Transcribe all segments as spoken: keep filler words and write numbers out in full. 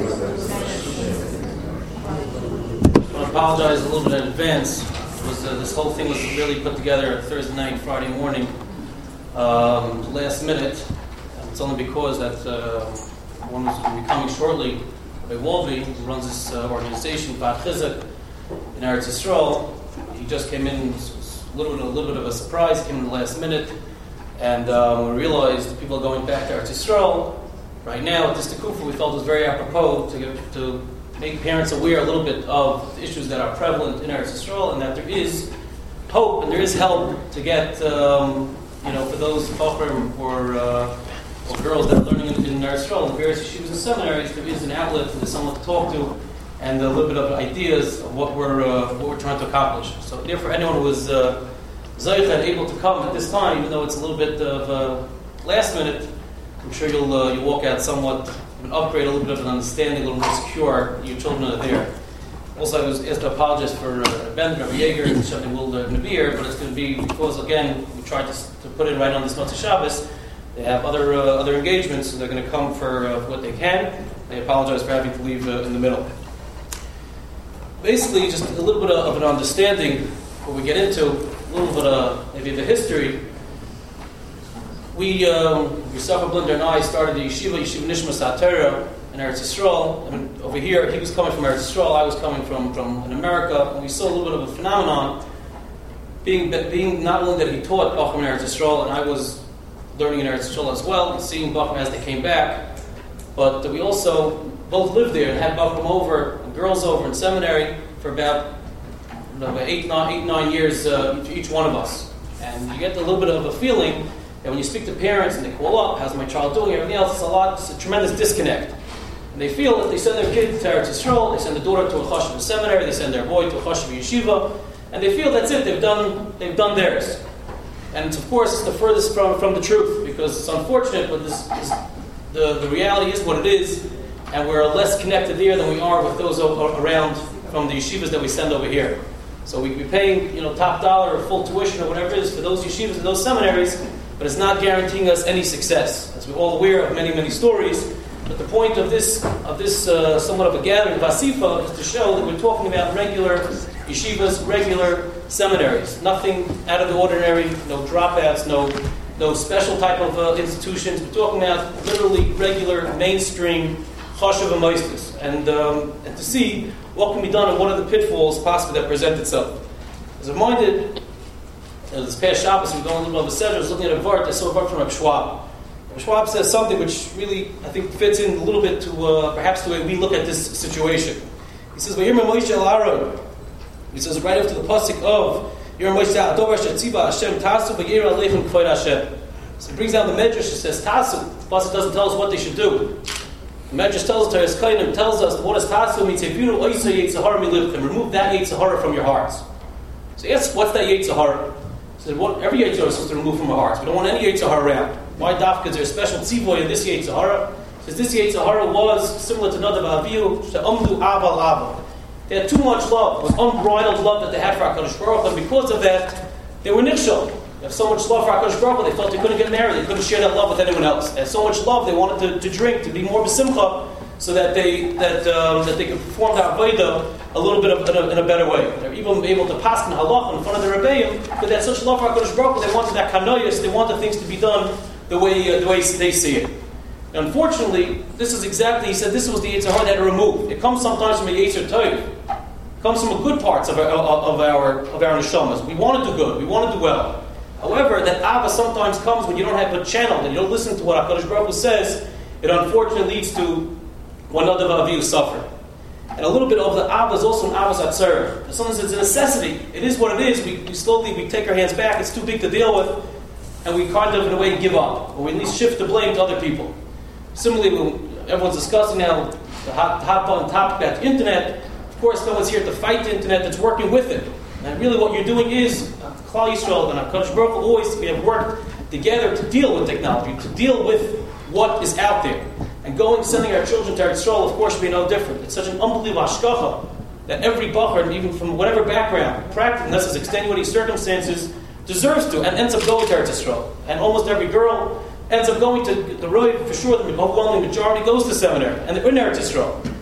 I apologize a little bit in advance. It was, uh, this whole thing was really put together Thursday night, Friday morning, um, last minute. It's only because that uh, one was going to be coming shortly, by Wolvi, who runs this uh, organization, Bad Chizuk, in Eretz Yisrael. He just came in, it was a little bit, a little bit of a surprise, came in the last minute, and um, we realized people are going back to Eretz Yisrael. Right now, at this Tekufa, we felt it was very apropos to, get, to make parents aware a little bit of the issues that are prevalent in Eretz Yisrael, and that there is hope and there is help to get, um, you know, for those Bachrim or, uh, or girls that are learning in, in Eretz Yisrael, in various yeshivas and seminaries, there is an outlet, there's someone to talk to, and a little bit of ideas of what we're uh, what we're trying to accomplish. So, therefore, anyone who was uh, Zayich and able to come at this time, even though it's a little bit of uh, last minute, I'm sure you'll uh, you'll walk out somewhat an upgrade, a little bit of an understanding, a little more secure. Your children are there. Also, I was asked to apologize for uh, Ben, Rabbi Yeager, and Shabbat will uh, be here, but it's going to be because, again, we tried to, to put it right on this Motzei Shabbos. They have other uh, other engagements, so they're going to come for uh, what they can. I apologize for having to leave uh, in the middle. Basically, just a little bit of an understanding before we get into a little bit of maybe the history. We, um, Yosef Blinder and I started the yeshiva, Yeshiva Nishmas HaTorah in Eretz Yisrael. I mean, over here, he was coming from Eretz Yisrael, I was coming from, from in America, and we saw a little bit of a phenomenon, being being not only that he taught Bachram in Eretz Yisrael, and I was learning in Eretz Yisrael as well, and seeing Bachram as they came back, but we also both lived there and had Bachram over, and girls over in seminary for about, you know, about eight, nine, eight, nine years uh, each one of us. And you get a little bit of a feeling that when you speak to parents and they call up, how's my child doing, everything else, it's a lot, it's a tremendous disconnect. And they feel that they send their kid to Eretz Yisrael, they send the daughter to a chashuv seminary, they send their boy to a chashuv yeshiva, and they feel that's it, they've done they've done theirs. And it's, of course, it's the furthest from, from the truth, because it's unfortunate, but this, this, the, the reality is what it is, and we're less connected there than we are with those o- around from the yeshivas that we send over here. So we'd be paying, you know, top dollar or full tuition or whatever it is for those yeshivas and those seminaries, but it's not guaranteeing us any success. As we're all aware of many, many stories, but the point of this, of this uh, somewhat of a gathering, Vasifa, is to show that we're talking about regular yeshivas, regular seminaries. Nothing out of the ordinary, no dropouts, no no special type of uh, institutions. We're talking about literally regular, mainstream, chashuv and moistus. And, um, and to see what can be done and what are the pitfalls possibly that present itself. As I'm reminded, uh, this past Shabbos, we were going a little bit of a seder, I was looking at a vart, I saw a vart from Reb Schwab. Reb Schwab says something which really, I think, fits in a little bit to uh, perhaps the way we look at this situation. He says, "Vayir Moshe el Aaron." He says right after the pasuk of "Yir Moshe Adover Shetziba Hashem Tasu Vayir Aleichem Kvod Hashem." So he brings down the Medrash. It says Tasu. The pasuk doesn't tell us what they should do. The Medrash tells us, Teres tells us what is Tasu means. Teviru Oisa Yetzahara Milivchem. Remove that Yetzahara from your hearts. So yes, what's that Yetzahara? He said, what, every Yetzahara is supposed to remove from our hearts. We don't want any Yetzahara around. Why dafka? Is there a special tzivoy in this Yetzahara? Says this Yetzahara was similar to Nadav Avihu, Amdu Aval Aval. They had too much love. It was unbridled love that they had for HaKadosh Baruch Hu, and because of that, they were nichshel. They have so much love for HaKadosh Baruch Hu, they felt they couldn't get married, they couldn't share that love with anyone else. They had so much love, they wanted to, to drink, to be more b'simcha, so that they that um, that they could perform the avodah a little bit of, in, a, in a better way. They were even able to pass in halach in front of the rebbeim, but they had such love for HaKadosh Baruch Hu, they wanted that kanoyas, they wanted things to be done the way uh, the way they see it. And unfortunately, this is exactly, he said, this was the Yetzirah that had removed. It comes sometimes from a Yetzer Tov. It comes from the good parts of our of our of our neshamas. We want to do good. We want to do well. However, that ava sometimes comes when you don't have a channel, and you don't listen to what HaKadosh Baruch Hu says. It unfortunately leads to one other aviv suffer. And a little bit of the ava is also an avas atzar. Sometimes it's a necessity. It is what it is. We, we slowly we take our hands back. It's too big to deal with, and we kind of in a way give up, or we at least shift the blame to other people. Similarly, when everyone's discussing now the hot, hot button topic about the internet. Of course, no one's here to fight the internet. That's working with it. And really, what you're doing is Klal Yisrael and HaKadosh Baruch Hu always we have worked together to deal with technology, to deal with what is out there. And going, sending our children to Eretz Yisrael, of course, should be no different. It's such an unbelievable hashkacha that every bacher, even from whatever background, practically, unless it's extenuating circumstances, deserves to and ends up going to Eretz Yisrael. And almost every girl ends up going to the road, for sure, the overwhelming majority goes to seminary, and they're in Eretz Yisrael.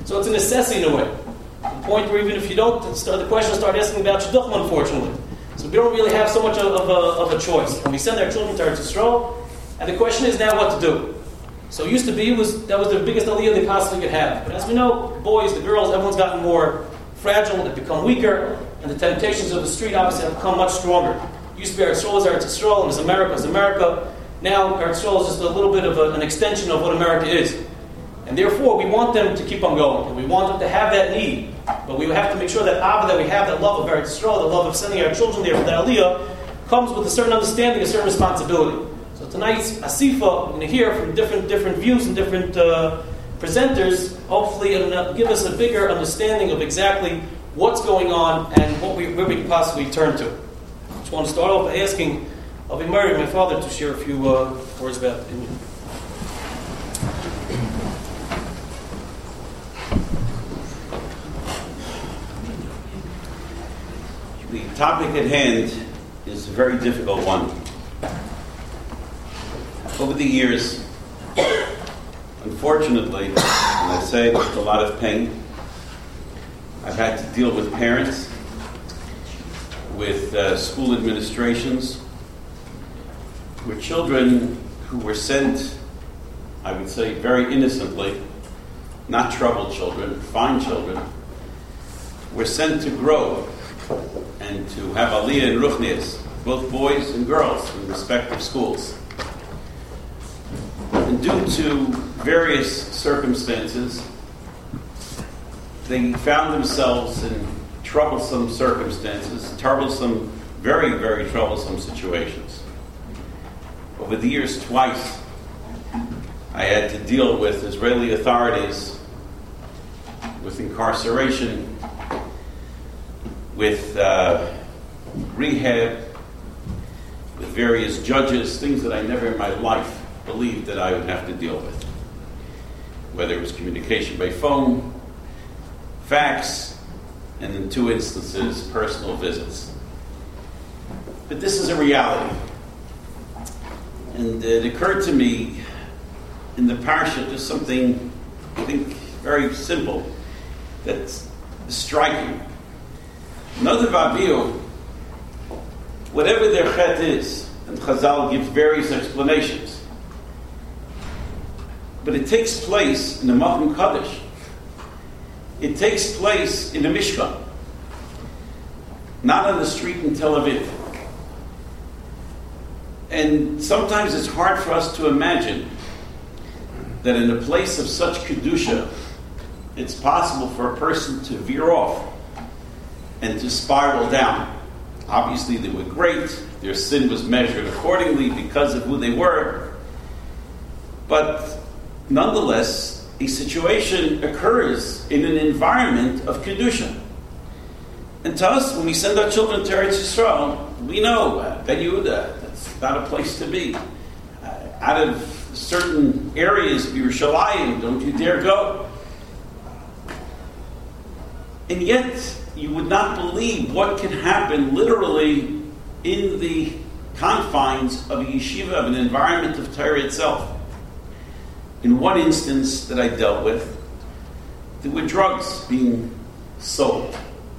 So it's a necessity in a way. To the point where even if you don't, start, the question will start asking about shidduchim, unfortunately. So we don't really have so much of, of, a, of a choice. When we send our children to Eretz Yisrael, and the question is now what to do. So it used to be, was that was the biggest aliyah they possibly could have. But as we know, boys, the girls, everyone's gotten more fragile, they've become weaker, and the temptations of the street obviously have become much stronger. It used to be Eretz Yisrael is Eretz Yisrael, and as America is America. Now Eretz Yisrael is just a little bit of a, an extension of what America is. And therefore, we want them to keep on going. And we want them to have that need. But we have to make sure that Abba, that we have that love of Eretz Yisrael, the love of sending our children there for that aliyah, comes with a certain understanding, a certain responsibility. So tonight's Asifa, we're going to hear from different different views and different uh, presenters, hopefully it'll give us a bigger understanding of exactly what's going on and what we, where we can possibly turn to. I just want to start off by asking Avi Murray, my father, to share a few uh, words about opinion. The topic at hand is a very difficult one. Over the years, unfortunately, and I say it with a lot of pain, I've had to deal with parents, with uh, school administrations, with children who were sent, I would say very innocently, not troubled children, fine children, were sent to grow and to have aliyah and ruchnias, both boys and girls in respective schools. And due to various circumstances, they found themselves in troublesome circumstances, troublesome, very, very troublesome situations. Over the years, twice, I had to deal with Israeli authorities, with incarceration, with uh, rehab, with various judges, things that I never in my life believed that I would have to deal with. Whether it was communication by phone, fax, and in two instances, personal visits. But this is a reality. And it occurred to me in the parsha, just something, I think, very simple, that's striking. Another Vabiu, whatever their chet is, and Chazal gives various explanations, but it takes place in the Makom Kaddish. It takes place in the Mishkan, not on the street in Tel Aviv. And sometimes it's hard for us to imagine that in a place of such Kedusha, it's possible for a person to veer off and to spiral down. Obviously, they were great. Their sin was measured accordingly because of who they were. But nonetheless, a situation occurs in an environment of Kedusha. And to us, when we send our children to Eretz Yisrael, we know, uh, Ben Yehuda, that's not a place to be. Uh, out of certain areas of Yerushalayim, don't you dare go. And yet, you would not believe what can happen literally in the confines of a yeshiva, of an environment of Torah itself. In one instance that I dealt with, there were drugs being sold.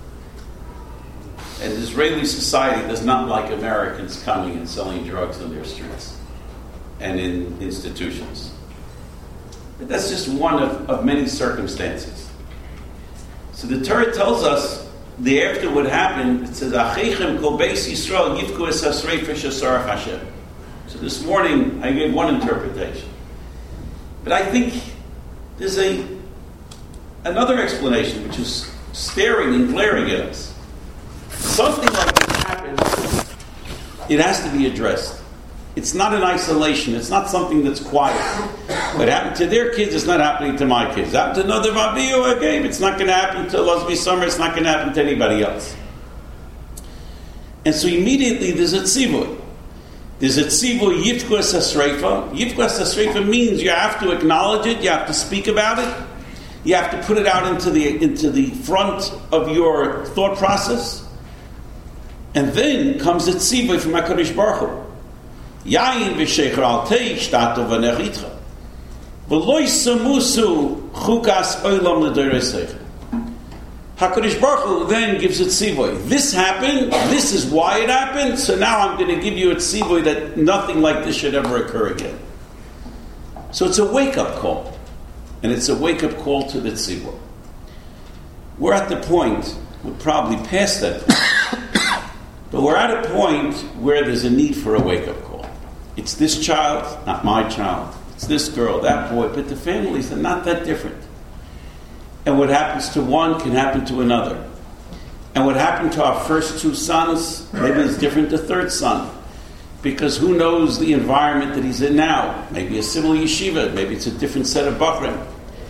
And Israeli society does not like Americans coming and selling drugs on their streets and in institutions. But that's just one of, of many circumstances. So the Torah tells us the after what happened, it says, Achichem kol beis Yisrael yivku es hasreif shasarach Hashem. So this morning I gave one interpretation. But I think there's a another explanation which is staring and glaring at us. Something like this happens, it has to be addressed. It's not in isolation. It's not something that's quiet. What happened to their kids is not happening to my kids. It happened to another Vabiyu again. It's not going to happen to Lesbi Summer. It's not going to happen to anybody else. And so immediately there's a tzivui. There's a tzivui yivku es hasreifa. Yivku es hasreifa means you have to acknowledge it. You have to speak about it. You have to put it out into the into the front of your thought process. And then comes the tzivui from HaKadosh Baruch Hu. Yain v'shecher al tei shtatu v'nech itcha. V'loi samusu chukas olam l'doreseich. HaKadosh Baruch Hu then gives it tzivoy. This happened, this is why it happened, so now I'm going to give you a tzivoy that nothing like this should ever occur again. So it's a wake-up call. And it's a wake-up call to the tzivoy. We're at the point, we're probably past that point, but we're at a point where there's a need for a wake-up call. It's this child, not my child. It's this girl, that boy, but the families are not that different. And what happens to one can happen to another. And what happened to our first two sons, maybe it's different to third son. Because who knows the environment that he's in now? Maybe a civil yeshiva, maybe it's a different set of bachrim.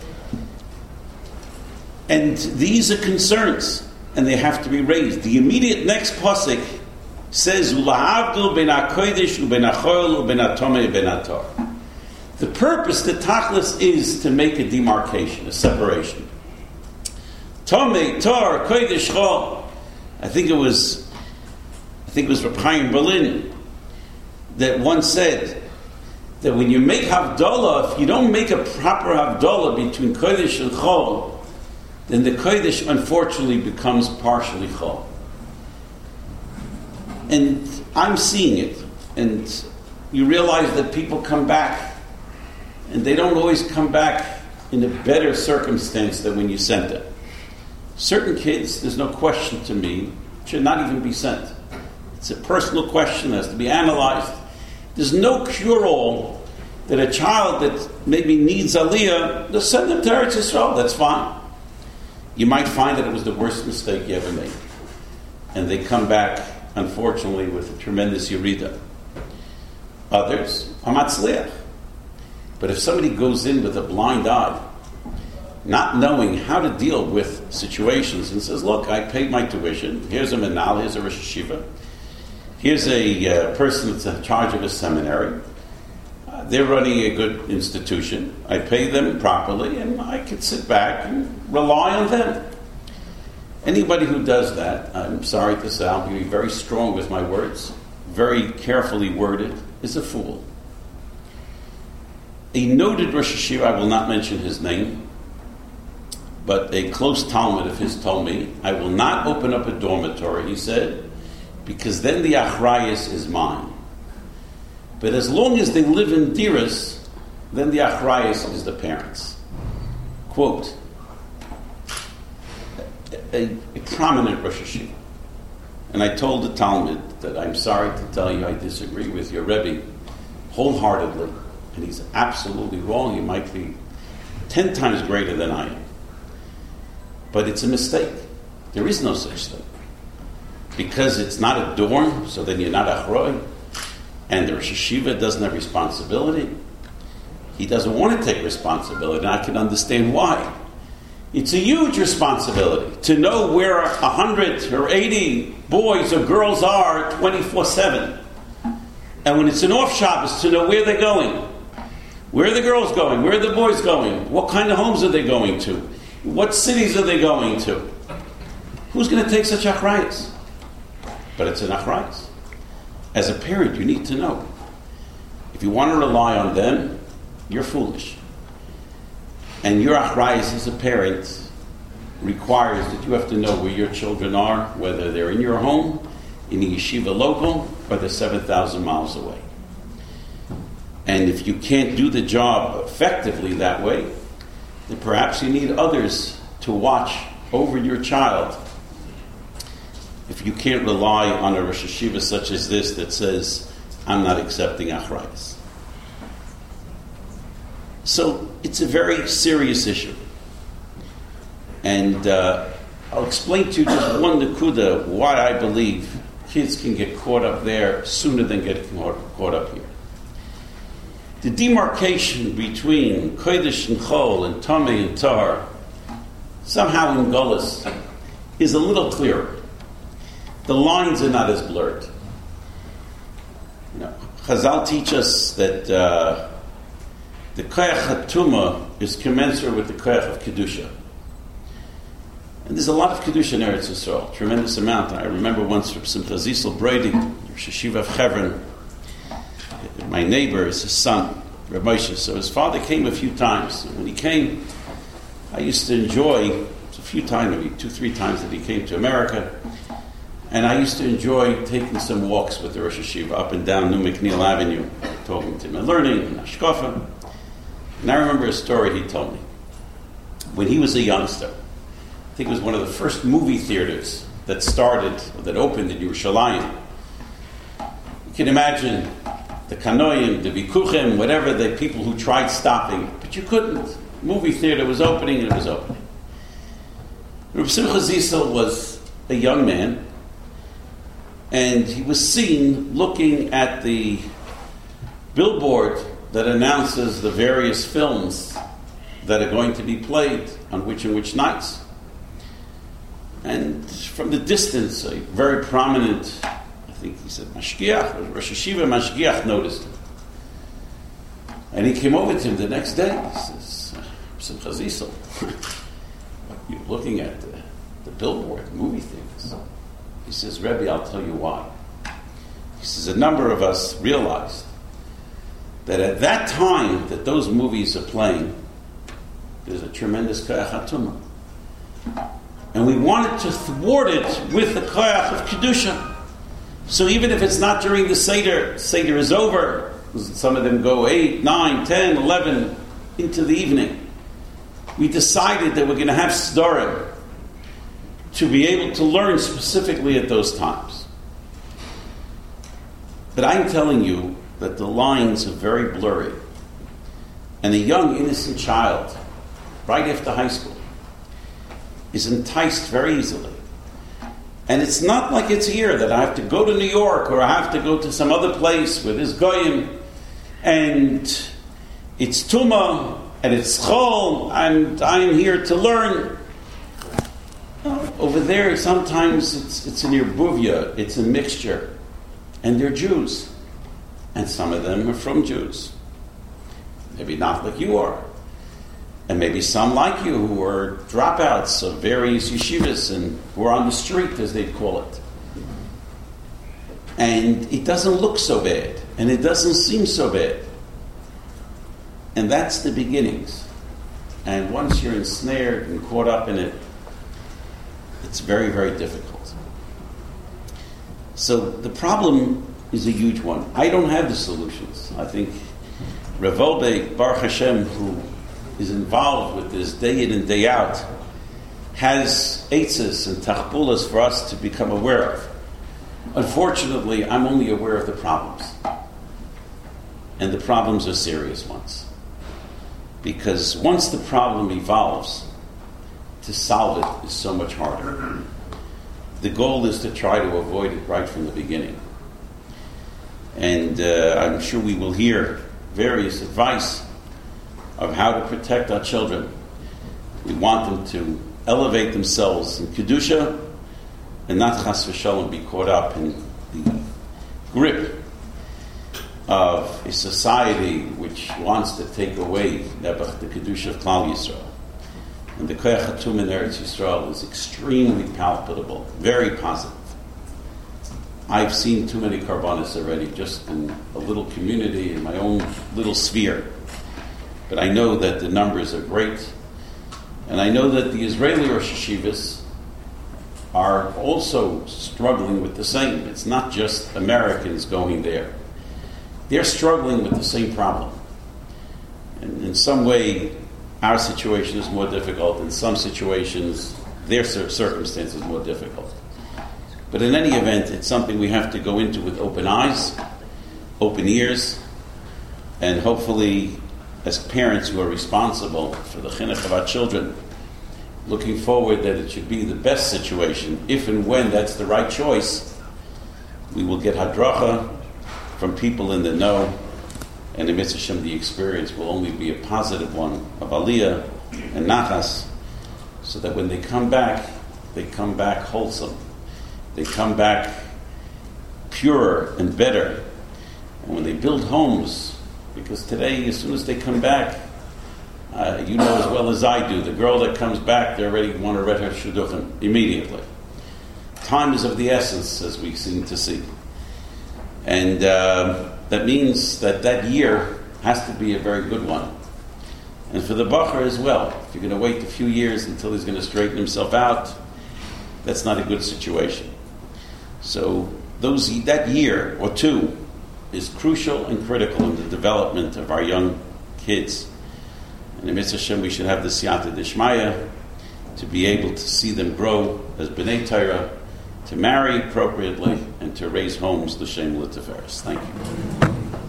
And these are concerns, and they have to be raised. The immediate next pasuk says, "Ula'avdul ben hakodesh uben hachol uben hatomei ben hator." The purpose, the tachlis, is to make a demarcation, a separation. Tomei, Tor, Kodesh, Chol. I think it was, I think it was Reb Chaim Berlin that once said that when you make Havdalah, if you don't make a proper Havdalah between Kodesh and Chol, then the Kodesh unfortunately becomes partially Chol. And I'm seeing it, and you realize that people come back, and they don't always come back in a better circumstance than when you sent them. Certain kids, there's no question to me, should not even be sent. It's a personal question that has to be analyzed. There's no cure-all that a child that maybe needs Aliyah, just send them to Eretz Yisrael, that's fine. You might find that it was the worst mistake you ever made. And they come back, unfortunately, with a tremendous Yerida. Others are Matzliach. But if somebody goes in with a blind eye, not knowing how to deal with situations, and says, look, I paid my tuition, here's a menal, here's a Rosh Hashiva, here's a uh, person that's in charge of a seminary, uh, they're running a good institution, I pay them properly, and I can sit back and rely on them. Anybody who does that, I'm sorry to say, I'll be very strong with my words, very carefully worded, is a fool. A noted Rosh Hashiva, I will not mention his name, but a close Talmud of his told me, I will not open up a dormitory, he said, because then the achrayus is mine. But as long as they live in diras, then the achrayus is the parents. Quote, a, a prominent Rosh Hashiva. And I told the Talmud that I'm sorry to tell you I disagree with your Rebbe wholeheartedly. And he's absolutely wrong. He might be ten times greater than I am. But it's a mistake. There is no such thing. Because it's not a dorm, so then you're not achroi. And the Rosh Hashiva doesn't have responsibility. He doesn't want to take responsibility, and I can understand why. It's a huge responsibility to know where a hundred or eighty boys or girls are twenty-four seven. And when it's an off Shabbos, to know where they're going. Where are the girls going? Where are the boys going? What kind of homes are they going to? What cities are they going to? Who's going to take such achrayus? But it's an achrayus. As a parent, you need to know. If you want to rely on them, you're foolish. And your achrayus as a parent requires that you have to know where your children are, whether they're in your home, in a yeshiva local, or they're seven thousand miles away. And if you can't do the job effectively that way, then perhaps you need others to watch over your child. If you can't rely on a Rosh Hashiva such as this that says, I'm not accepting achrayus. So it's a very serious issue. And uh, I'll explain to you just one nakuda why I believe kids can get caught up there sooner than get caught up here. The demarcation between Kodesh and Chol and Tomei and Tar, somehow in Gullus, is a little clearer. The lines are not as blurred. You know, Chazal teach us that uh, the koyach hatuma is commensurate with the koyach of kedusha, and there's a lot of kedusha in Eretz Yisrael, tremendous amount. I remember once from Simcha Zisel Brady, Rosh Hashiva of Hebron. My neighbor is his son, Reb Moshe. So his father came a few times. And when he came, I used to enjoy, it was a few times, maybe two, three times that he came to America, and I used to enjoy taking some walks with the Rosh Hashiva up and down New McNeil Avenue, talking to him and learning, and Ashkofa. And I remember a story he told me. When he was a youngster, I think it was one of the first movie theaters that started, that opened in Yerushalayim. You can imagine the Kanoim, the Vikuchim, whatever, the people who tried stopping, but you couldn't. Movie theater was opening and it was opening. Reb Simcha Zissel was a young man, and he was seen looking at the billboard that announces the various films that are going to be played on which and which nights. And from the distance, a very prominent, I think he said Mashgiach, Rosh Hashiva Mashgiach, noticed him. And he came over to him the next day. He says, Simcha Zissel, you're looking at the, the billboard, movie theaters. He says, Rebbe, I'll tell you why. He says, a number of us realized that at that time that those movies are playing, there's a tremendous koyach hatumah. And we wanted to thwart it with the koyach of Kedusha. So even if it's not during the Seder, Seder is over, some of them go eight, nine, ten, eleven into the evening. We decided that we're going to have Sdorim to be able to learn specifically at those times. But I'm telling you that the lines are very blurry. And a young, innocent child, right after high school, is enticed very easily. And it's not like it's here that I have to go to New York or I have to go to some other place where there's goyim and it's tumah and it's chol and I'm here to learn. No, over there, sometimes it's it's an irbuvia, it's a mixture. And they're Jews. And some of them are from Jews. Maybe not like you are. And maybe some like you who are dropouts of various yeshivas and who are on the street, as they'd call it. And it doesn't look so bad. And it doesn't seem so bad. And that's the beginnings. And once you're ensnared and caught up in it, it's very, very difficult. So the problem is a huge one. I don't have the solutions. I think Rav Wolbe, Baruch Hashem, who is involved with this day in and day out, has eitzes and tachbulas for us to become aware of. Unfortunately, I'm only aware of the problems. And the problems are serious ones. Because once the problem evolves, to solve it is so much harder. The goal is to try to avoid it right from the beginning. And uh, I'm sure we will hear various advice of how to protect our children. We want them to elevate themselves in Kedusha and not chas v'shalom be caught up in the grip of a society which wants to take away the Kedusha of Klal Yisrael. And the koyach hatum in Eretz Yisrael is extremely palpable, very positive. I've seen too many karbanos already, just in a little community, in my own little sphere. But I know that the numbers are great. And I know that the Israeli Rosh Hashivas are also struggling with the same. It's not just Americans going there. They're struggling with the same problem. And in some way, our situation is more difficult. In some situations, their circumstance is more difficult. But in any event, it's something we have to go into with open eyes, open ears, and hopefully, as parents who are responsible for the chinuch of our children, looking forward that it should be the best situation. If and when that's the right choice, we will get hadracha from people in the know, and in Mitzvah Shem, the experience will only be a positive one of aliyah and nachas, so that when they come back, they come back wholesome. They come back purer and better. And when they build homes, because today, as soon as they come back, uh, you know as well as I do, the girl that comes back, they already want to read her shidduchim immediately. Time is of the essence, as we seem to see. And uh, that means that that year has to be a very good one. And for the bacher as well. If you're going to wait a few years until he's going to straighten himself out, that's not a good situation. So those that year or two is crucial and critical in the development of our young kids. And in Mitzvah Hashem, we should have the siyata d'shmaya to be able to see them grow as b'nei Torah, to marry appropriately, and to raise homes l'shem l'tiferes. Thank you.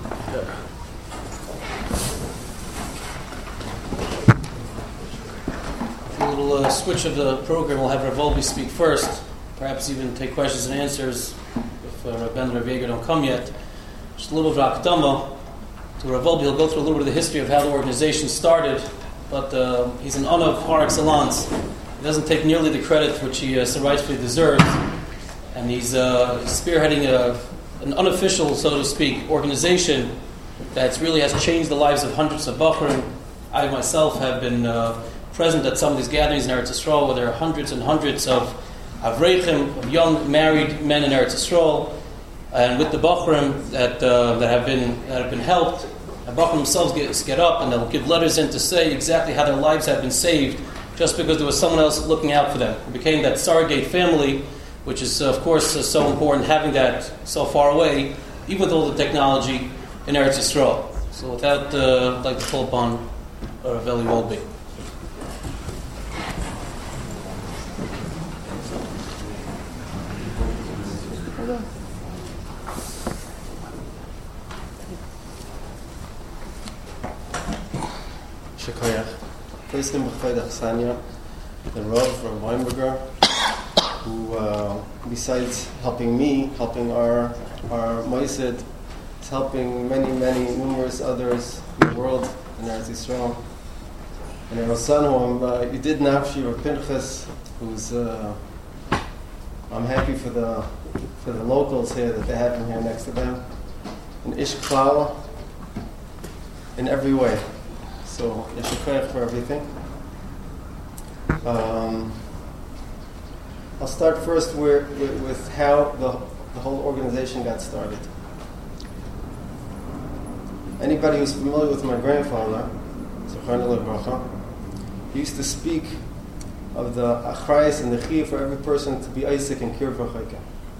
A little uh, switch of the program. We'll have Rav Wolbe speak first. Perhaps even take questions and answers if uh, Rav Ben and Rav Yeager don't come yet. Just a little bit of Akdama to Rav Wolbe. He'll go through a little bit of the history of how the organization started, but uh, he's an Anav par excellence. He doesn't take nearly the credit which he uh, so rightfully deserves, and he's uh, spearheading a, an unofficial, so to speak, organization that really has changed the lives of hundreds of Bachrim. I myself have been uh, present at some of these gatherings in Eretz Yisrael where there are hundreds and hundreds of Avreichim, of young married men in Eretz Yisrael, and with the Bachrim that uh, that have been that have been helped. The Bachrim themselves get, get up and they'll give letters in to say exactly how their lives have been saved just because there was someone else looking out for them. It became that surrogate family, which is, uh, of course, uh, so important, having that so far away, even with all the technology in Eretz Yisrael. So with that, uh, I'd like to call upon uh, Rav Eli Wolbe. Shekayach. Placed in B'chayt Achsania, the Rav, Rav Weinberger, who, uh, besides helping me, helping our our Moisid, is helping many, many, numerous others in the world, in Eretz Yisrael. And our son, who I'm, uh, you did Nafshi, or Pinchas, who's, uh, I'm happy for the for the locals here that they have him here next to them. And Ish Klal, in every way. So, Yeshikayach for everything. Um, I'll start first with, with, with how the, the whole organization got started. Anybody who's familiar with my grandfather, Zecharna Lebracha, he used to speak of the achrayas and the chiyuv for every person to be Isaac and Kirv V'chayka.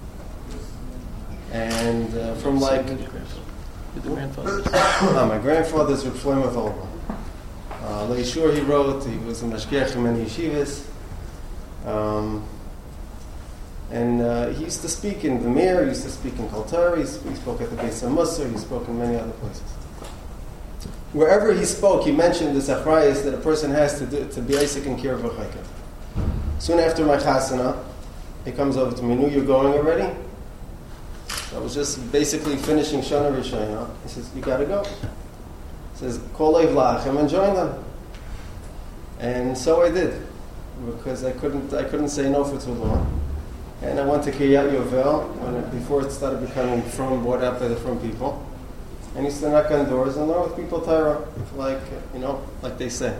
And uh, from like... The grandfather. no, my grandfather's with Shlomo Zolber. Uh, Leishur he wrote, he was a mashgiach in many yeshivas. Um, and uh, he used to speak in the Mir, he used to speak in Kaltar, he, he spoke at the Beis HaMusar, he spoke in many other places. Wherever he spoke, he mentioned this achrayas that a person has to do, to be Isaac and Kirv V'chayka. Soon after my chasana, he comes over to me, "Knew you're going already?" So I was just basically finishing Shana Rishayna. He says, "You got to go." He says, "Kol Leiv La'achem," and join them. And so I did, because I couldn't I couldn't say no for too long. And I went to Kiryat Yovel when it, before it started becoming from, brought up by the from people. And he used to knock on doors and learn with people Torah, like, you know, like they say.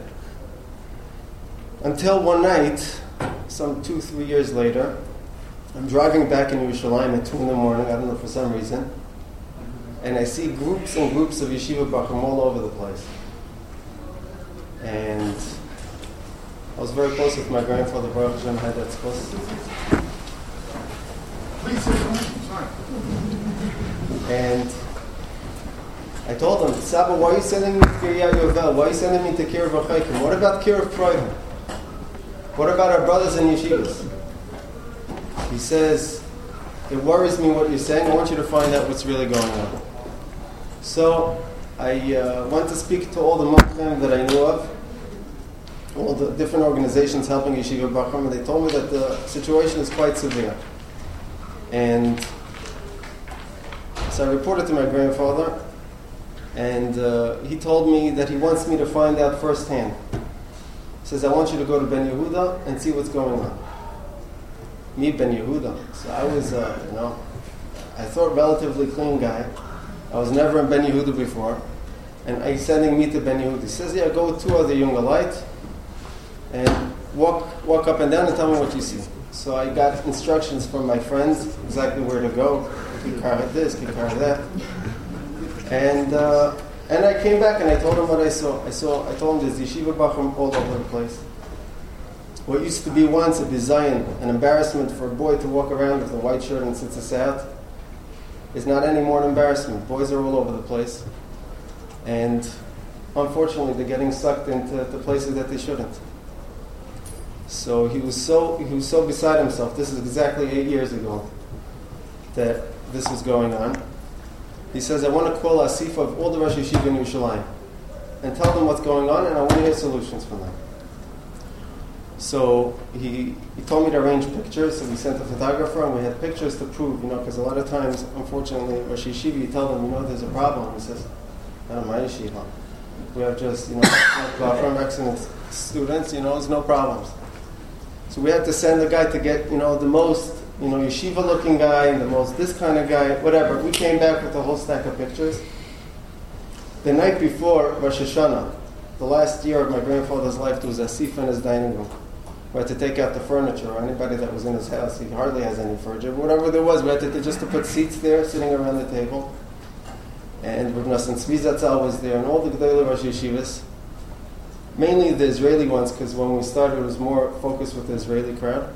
Until one night, some two, three years later, I'm driving back in Yerushalayim at two in the morning, I don't know, for some reason, and I see groups and groups of yeshiva bachrim all over the place. And I was very close with my grandfather, Baruch Hashem, had that close. Please sit down. Sorry. And I told him, "Saba, why are you sending me to Kiryat Yovel? Why are you sending me to Kirv V'chaykim? What about Kirv Proivim? What about our brothers in yeshivas?" He says, "It worries me what you're saying. I want you to find out what's really going on." So I uh, went to speak to all the Mumchim that I knew of, all the different organizations helping Yeshiva Bachram, and they told me that the situation is quite severe. And so I reported to my grandfather, and uh, he told me that he wants me to find out firsthand. He says, "I want you to go to Ben Yehuda and see what's going on." Me, Ben Yehuda. So I was, uh, you know, I thought relatively clean guy. I was never in Ben Yehuda before. And he's sending me to Ben Yehuda. He says, "Yeah, go with two other younger light and walk walk up and down and tell me what you see." So I got instructions from my friends exactly where to go. Kikar this, Kikar that. And uh, And I came back and I told him what I saw. I saw. I told him there's yeshiva bachrim all over the place. What used to be once a bizayon, an embarrassment for a boy to walk around with a white shirt and tzitzis out, is not any more an embarrassment. Boys are all over the place. And unfortunately, they're getting sucked into the places that they shouldn't. So he was so he was so beside himself. This is exactly eight years ago that this was going on. He says, I want to call a asifa of all the Rosh Yeshiva in Yerushalayim and tell them what's going on, and I want to hear solutions from them. So he he told me to arrange pictures, so we sent a photographer, and we had pictures to prove, you know, because a lot of times, unfortunately, Rosh Yeshiva, you tell them, you know, there's a problem. He says, I don't mind yeshiva. We have just, you know, from excellent students, you know, there's no problems. So we had to send a guy to get, you know, the most, you know, yeshiva-looking guy, and the most this kind of guy, whatever. We came back with a whole stack of pictures. The night before Rosh Hashanah, the last year of my grandfather's life, there was a asifa in his dining room. We had to take out the furniture, or anybody that was in his house. He hardly has any furniture. But whatever there was, we had to just to put seats there, sitting around the table. And Rav Nosson Tzvi Zatzal was there, and all the Gedolei Rosh Yeshivas. Mainly the Israeli ones, because when we started, it was more focused with the Israeli crowd.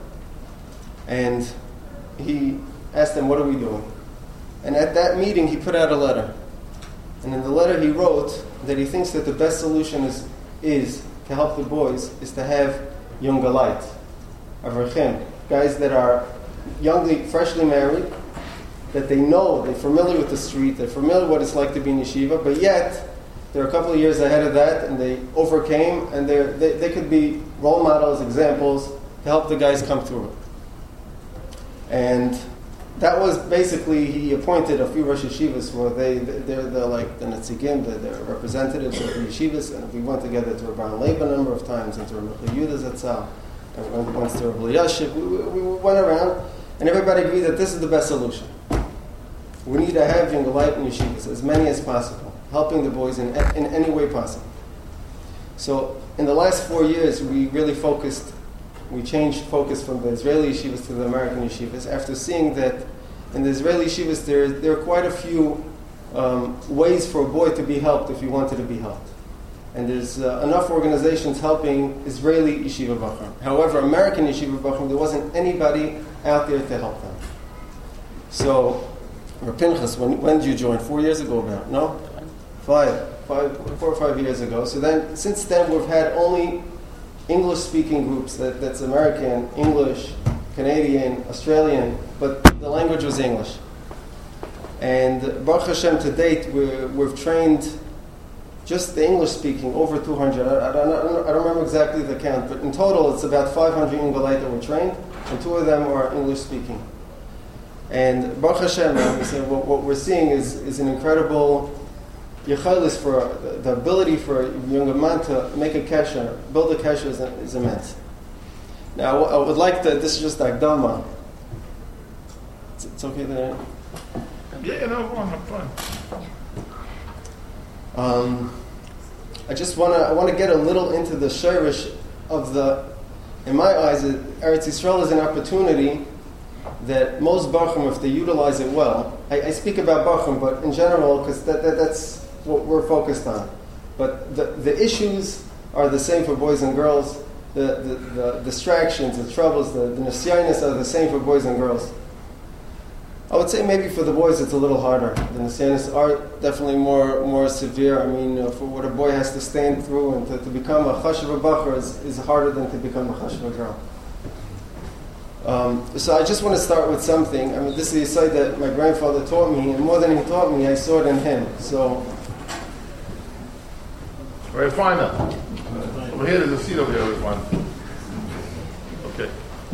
And he asked them, what are we doing? And at that meeting, he put out a letter. And in the letter, he wrote that he thinks that the best solution is, is to help the boys, is to have young galait, avrechim, guys that are youngly, freshly married, that they know, they're familiar with the street, they're familiar with what it's like to be in yeshiva, but yet they're a couple of years ahead of that, and they overcame, and they they could be role models, examples, to help the guys come through it. And that was basically, he appointed a few Rosh Yeshivas where they, they're, they're like the Netzigim, they're, they're representatives of the Yeshivas, and we went together to Rabban Leib a number of times, and to Rabbi Yehuda Zatzal, and we went once to Rabbi Yashiv. We, we, we went around, and everybody agreed that this is the best solution. We need to have young light in Yeshivas, as many as possible, helping the boys in, in any way possible. So in the last four years, we really focused We changed focus from the Israeli yeshivas to the American yeshivas after seeing that in the Israeli yeshivas there, there are quite a few um, ways for a boy to be helped if he wanted to be helped. And there's uh, enough organizations helping Israeli yeshiva bachrim. However, American yeshiva bachrim, there wasn't anybody out there to help them. So, Rav Pinchas, when, when did you join? Four years ago about, no? Five. Five, four or five years ago. So then, since then, we've had only English-speaking groups, that, that's American, English, Canadian, Australian, but the language was English. And Baruch Hashem, to date, we're, we've trained just the English-speaking, over two hundred. I, I, don't, I don't remember exactly the count, but in total, it's about five hundred Ingolite that were trained, and two of them are English-speaking. And Baruch Hashem, we say, what, what we're seeing is, is an incredible Yechalis, for the, the ability for a younger man to make a kesher, build a kesher is, is immense. Now, I would like to, this is just Akdama. It's, it's okay there? Yeah, no, go on, have fun. Um, I just want to I want to get a little into the shirish of the, in my eyes, Eretz Yisrael is an opportunity that most Bachim, if they utilize it well, I, I speak about Bachim, but in general, because that, that, that's what we're focused on. But the, the issues are the same for boys and girls. The, the, the distractions, the troubles, the, the nisyanis are the same for boys and girls. I would say maybe for the boys it's a little harder. The nisyanis are definitely more more severe. I mean, uh, for what a boy has to stand through, and to, to become a chashuv bachar is, is harder than to become a chashuv girl. Um, so I just want to start with something. I mean, this is a side that my grandfather taught me, and more than he taught me, I saw it in him. So, Very fine now. Over here, there's a seat over here. Very fine. Okay.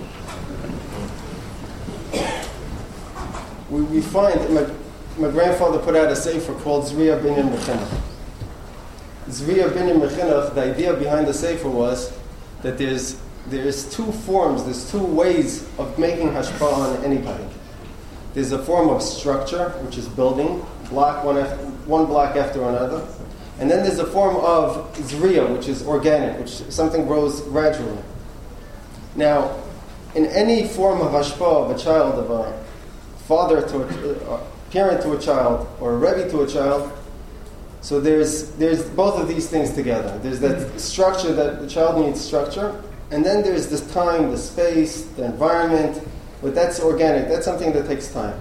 we, we find that my, my grandfather put out a sefer called Zriya Binyan Mechinach. Zriya Binyan Mechinach, the idea behind the sefer was that there's There's two forms, there's two ways of making hashpah on anybody. There's a form of structure, which is building, block one, after, one block after another. And then there's a form of zriya, which is organic, which something grows gradually. Now, in any form of hashpah of a child, of a father to a, a parent to a child, or a rebbe to a child, So there's there's both of these things together. There's that structure that the child needs structure, and then there's this time, the space, the environment, but that's organic. That's something that takes time.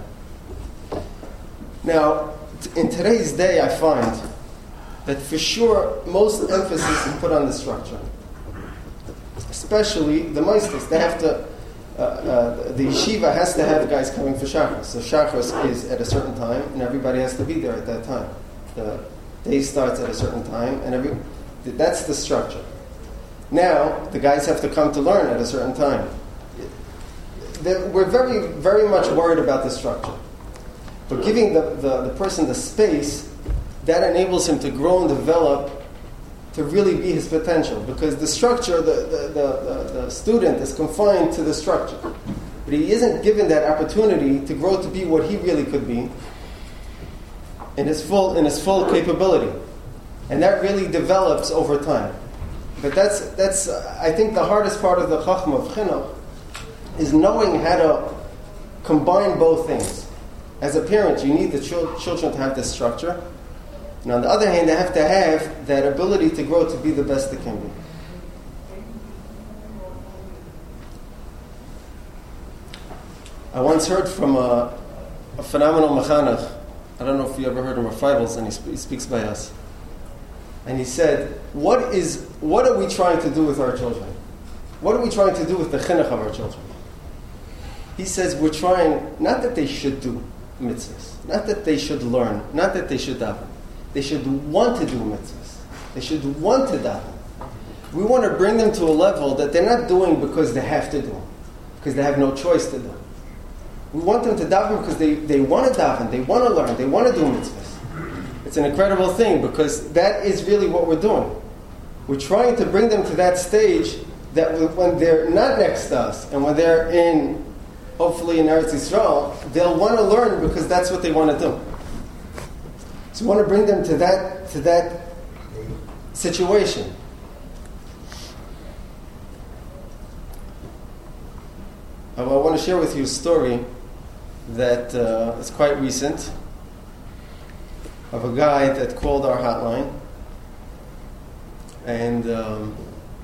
Now, t- in today's day, I find that for sure most emphasis is put on the structure. Especially the maestros. They have to, uh, uh, the yeshiva has to have guys coming for Shachos. So Shachos is at a certain time, and everybody has to be there at that time. The day starts at a certain time, and every that's the structure. Now, the guys have to come to learn at a certain time. They're, we're very, very much worried about the structure. But giving the, the, the person the space, that enables him to grow and develop to really be his potential. Because the structure, the, the, the, the, the student is confined to the structure. But he isn't given that opportunity to grow to be what he really could be in his full, in his full capability. And that really develops over time. But that's, that's uh, I think the hardest part of the Chachma of Chinuch is knowing how to combine both things. As a parent, you need the chil- children to have this structure. And on the other hand, they have to have that ability to grow to be the best they can be. I once heard from a, a phenomenal mechanech. I don't know if you ever heard of Rav Feibels, and he, sp- he speaks by us. And he said, what is, what are we trying to do with our children? What are we trying to do with the chinuch of our children? He says, we're trying, not that they should do mitzvahs, not that they should learn, not that they should daven. They should want to do mitzvahs. They should want to daven. We want to bring them to a level that they're not doing because they have to do, because they have no choice to do. We want them to daven because they, they want to daven, they want to learn, they want to do mitzvahs. It's an incredible thing because that is really what we're doing. We're trying to bring them to that stage that when they're not next to us and when they're in, hopefully in Eretz Yisrael, they'll want to learn because that's what they want to do. So we want to bring them to that to that situation. I want to share with you a story that uh, is quite recent of a guy that called our hotline, and um,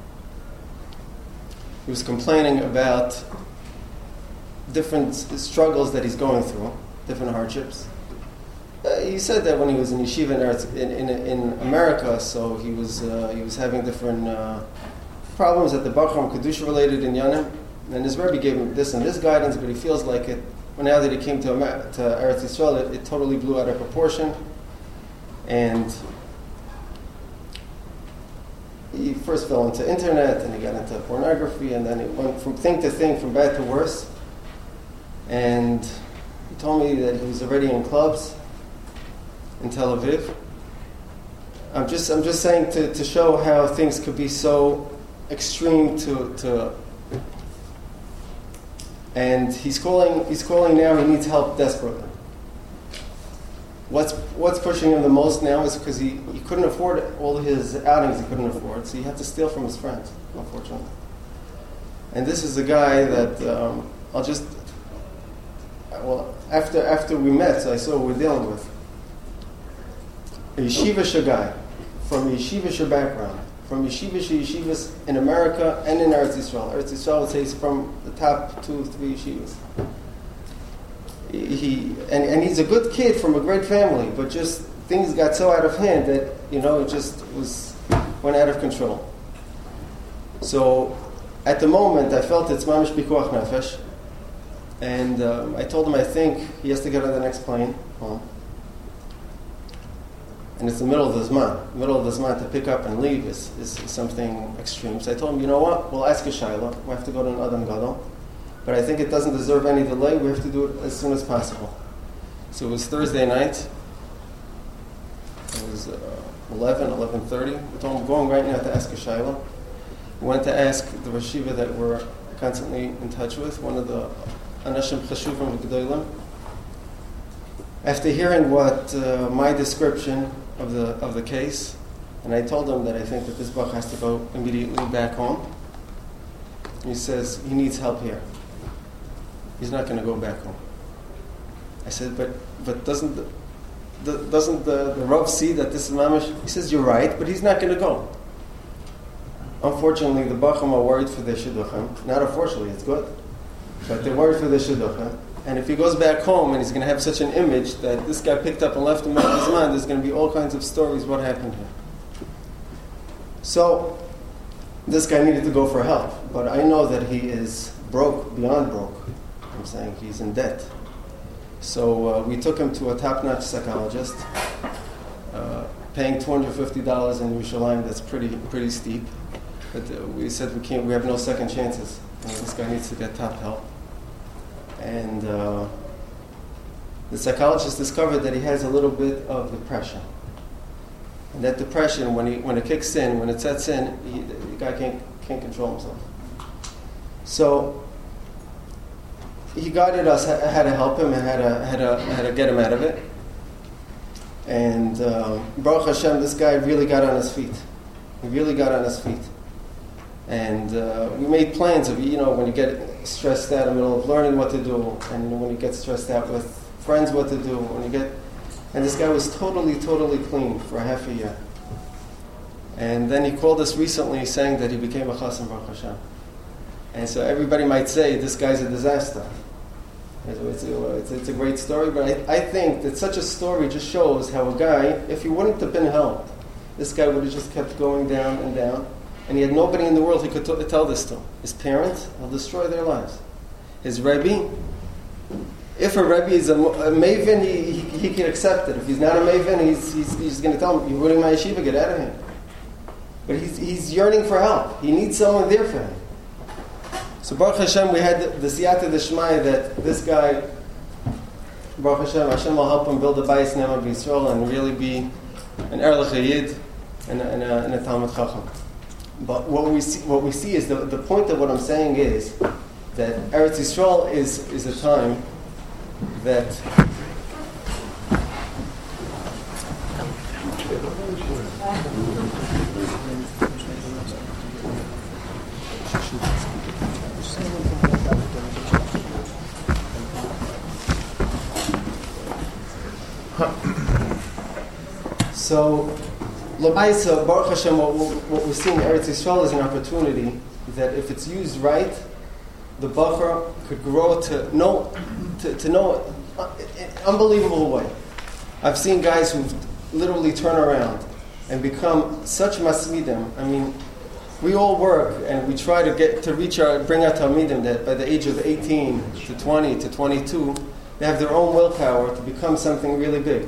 he was complaining about different struggles that he's going through, different hardships. Uh, he said that when he was in yeshiva in, Eretz, in, in, in America, so he was uh, he was having different uh, problems at the Bachram Kedusha related in Yanim, and his Rebbe gave him this and this guidance, but he feels like it. Well, now that he came to, Amer- to Eretz Yisrael, it, it totally blew out of proportion, and he first fell into internet, and he got into pornography, and then it went from thing to thing, from bad to worse. And he told me that he was already in clubs in Tel Aviv. I'm just I'm just saying to, to show how things could be so extreme to to and he's calling he's calling now, he needs help desperately. What's what's pushing him the most now is because he, he couldn't afford all his outings he couldn't afford, so he had to steal from his friends, unfortunately. And this is a guy that um, I'll just well after after we met, so I saw what we're dealing with. A yeshiva guy from a yeshiva background, from yeshiva yeshivas in America and in Eretz Yisrael. Eretz Yisrael would say he's from the top two, three yeshivas. He, he and, and he's a good kid from a great family, but just things got so out of hand that you know it just was went out of control. So at the moment, I felt it's mamish pikuach nefesh, and um, I told him I think he has to get on the next plane home. And it's the middle of the Zman. Middle of the Zman to pick up and leave is, is, is something extreme. So I told him, you know what? We'll ask a Shaila. We have to go to an Adam Gadol. But I think it doesn't deserve any delay. We have to do it as soon as possible. So it was Thursday night. It was uh, eleven, eleven thirty. I told him, I'm going right now to ask a Shaila. We went to ask the Rosh Yeshiva that we're constantly in touch with, one of the Anashim Chashuvim G'dolim. After hearing what uh, my description of the of the case, and I told him that I think that this Bach has to go immediately back home. He says he needs help here. He's not going to go back home. I said, but but doesn't the, the, doesn't the, the Rav see that this is mamash? He says, you're right, but he's not going to go. Unfortunately, the Bacham are worried for their shidduchim. Not unfortunately, it's good. But they're worried for their shidduchim. And if he goes back home and he's going to have such an image that this guy picked up and left him out of his mind, there's going to be all kinds of stories what happened here. So, this guy needed to go for help. But I know that he is broke, beyond broke. I'm saying he's in debt. So uh, we took him to a top-notch psychologist, uh, paying two hundred fifty dollars in Yerushalayim. That's pretty pretty steep. But uh, we said we can't. We have no second chances. You know, this guy needs to get top help. And uh, the psychologist discovered that he has a little bit of depression. And that depression, when he when it kicks in, when it sets in, he, the guy can't can't control himself. So he guided us how to help him and how to how to how to get him out of it. And uh, Baruch Hashem, this guy really got on his feet. He really got on his feet. And uh, we made plans of, you know, when you get stressed out in the middle of learning what to do, and when you get stressed out with friends what to do, when you get, and this guy was totally, totally clean for a half a year. And then he called us recently saying that he became a chassan Baruch Hashem. And so everybody might say, this guy's a disaster. It's a, it's, it's a great story, but I, I think that such a story just shows how a guy, if he wouldn't have been helped, this guy would have just kept going down and down, and he had nobody in the world he could t- tell this to. His parents will destroy their lives. His Rebbe, if a Rebbe is a, a maven, he, he, he can accept it. If he's not a maven, he's, he's, he's going to tell him, you're ruining my yeshiva, get out of here. But he's, he's yearning for help. He needs someone there for him. So Baruch Hashem, we had the, the siyata d'shmaya that this guy, Baruch Hashem, Hashem will help him build a bayis nema b'Yisrael and really be an erlich yid and, and, a, and a Talmud Chacham. But what we see, what we see is the, the point of what I'm saying is that Eretz Yisrael is, is a time that So, L'maisa, Baruch Hashem, what, what we see in Eretz Yisrael is an opportunity that if it's used right, the Bachar could grow to know, to, to know an unbelievable way. I've seen guys who literally turn around and become such masmidim. I mean, we all work and we try to get to reach our, bring our talmidim that by the age of eighteen to twenty to twenty-two, they have their own willpower to become something really big.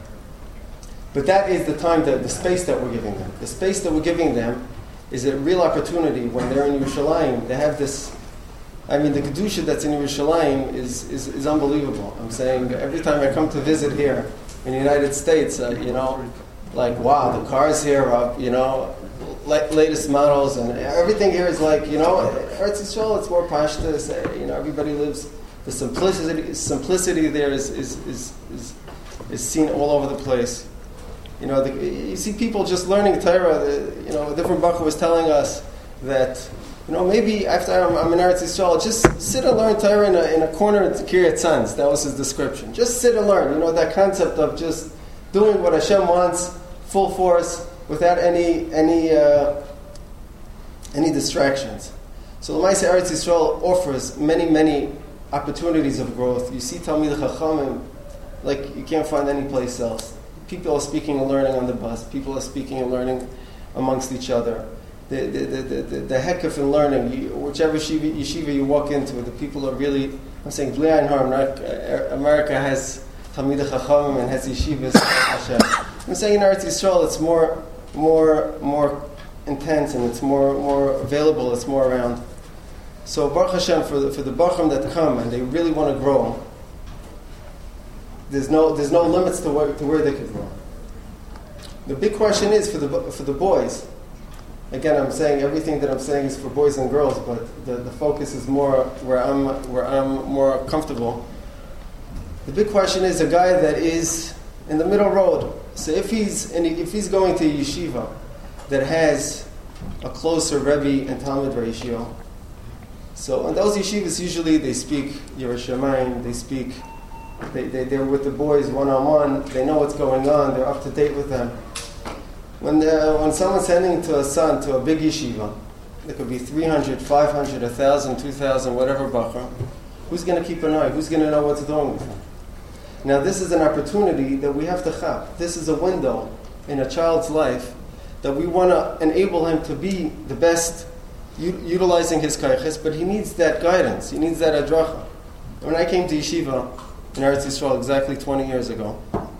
But that is the time, that the space that we're giving them. The space that we're giving them is a real opportunity when they're in Yerushalayim. They have this, I mean, the Kedusha that's in Yerushalayim is, is, is unbelievable. I'm saying every time I come to visit here in the United States, uh, you know, like, wow, the cars here are, you know, la- latest models, and everything here is like, you know, Eretz Yisrael, it's more pashtus, uh, you know, everybody lives, the simplicity simplicity there is is, is, is, is seen all over the place. You know, the, you see people just learning Torah. The, you know, a different Bacha was telling us that, you know, maybe after I'm, I'm in Eretz Yisrael, just sit and learn Torah in a, in a corner at Kiryat Sanz. That was his description. Just sit and learn. You know, that concept of just doing what Hashem wants, full force, without any any uh, any distractions. So the L'maisa Eretz Yisrael offers many, many opportunities of growth. You see Talmid Chachamim like you can't find any place else. People are speaking and learning on the bus. People are speaking and learning amongst each other. The the the the, the, the heck of in learning, you, whichever yeshiva, yeshiva you walk into, the people are really. I'm saying, B'li Ayin Hara, America has Talmidei Chachamim and has yeshivas. I'm saying in Eretz Yisrael, it's more more more intense and it's more more available. It's more around. So Baruch Hashem, for the for the Bachrim that come and they really want to grow. There's no there's no limits to where to where they could grow. The big question is for the for the boys. Again, I'm saying everything that I'm saying is for boys and girls, but the, the focus is more where I'm where I'm more comfortable. The big question is a guy that is in the middle road. So if he's and if he's going to a yeshiva that has a closer Rebbe and Talmud ratio, so in those yeshivas usually they speak Yerushalayim, they speak They, they, they're with the boys one-on-one. They know what's going on. They're up to date with them. When, when someone's sending to a son to a big yeshiva, there could be three hundred, five hundred, one thousand, two thousand, whatever bachar, who's going to keep an eye? Who's going to know what's doing with him? Now, this is an opportunity that we have to chap. This is a window in a child's life that we want to enable him to be the best, u- utilizing his kaiches, but he needs that guidance. He needs that adracha. When I came to yeshiva in Eretz Yisrael exactly twenty years ago,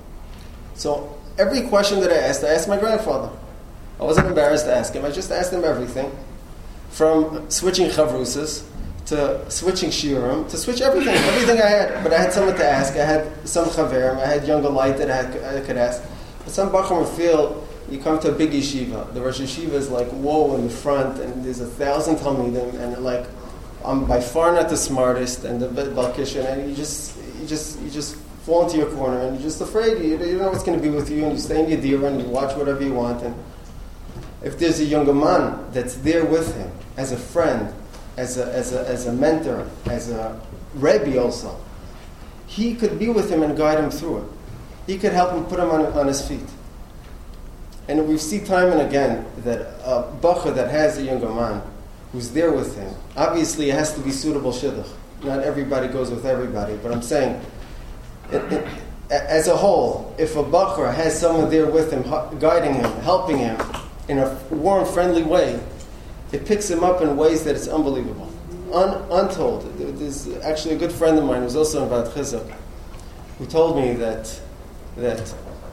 so every question that I asked, I asked my grandfather. I wasn't embarrassed to ask him. I just asked him everything, from switching chavrusas to switching shiurim, to switch everything, everything I had. But I had someone to ask. I had some chaverim. I had younger light that I, had, I could ask. But some bachar would feel, you come to a big yeshiva. The Rosh Yeshiva is like, whoa, in the front, and there's a thousand talmidim, and like, I'm by far not the smartest, and the balkishan, and you just, you just, you just fall into your corner, and you're just afraid. You, you don't know what's going to be with you, and you stay in your dira, and you watch whatever you want. And if there's a younger man that's there with him, as a friend, as a as a as a mentor, as a rebbe also, he could be with him and guide him through it. He could help him put him on, on his feet. And we see time and again that a bacher that has a younger man who's there with him, obviously it has to be suitable shidduch. Not everybody goes with everybody, but I'm saying, it, it, as a whole, if a bacher has someone there with him, guiding him, helping him in a warm, friendly way, it picks him up in ways that it's unbelievable, Un, untold. There's actually a good friend of mine who's also in Vat Chizuk, who told me that that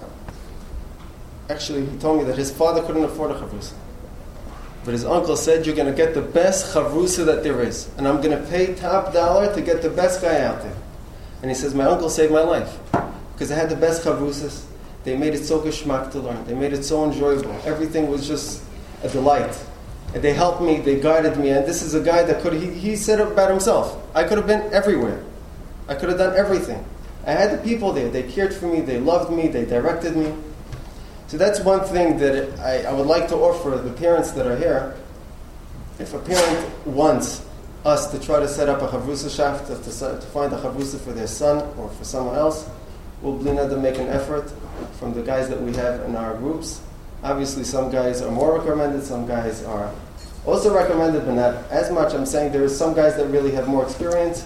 actually he told me that his father couldn't afford a chavrusa, but his uncle said, "You're going to get the best chavrusa that there is, and I'm going to pay top dollar to get the best guy out there." And he says, "My uncle saved my life because I had the best chavrusas. They made it so geschmack to learn. They made it so enjoyable. Everything was just a delight." And they helped me, they guided me, and this is a guy that could, he, he said about himself, I could have been everywhere. I could have done everything. I had the people there, they cared for me, they loved me, they directed me. So that's one thing that I, I would like to offer the parents that are here. If a parent wants us to try to set up a chavrusa shaft, to, to find a chavrusa for their son or for someone else, we'll to make an effort from the guys that we have in our groups. Obviously, some guys are more recommended, some guys are also recommended, but not as much. I'm saying there are some guys that really have more experience.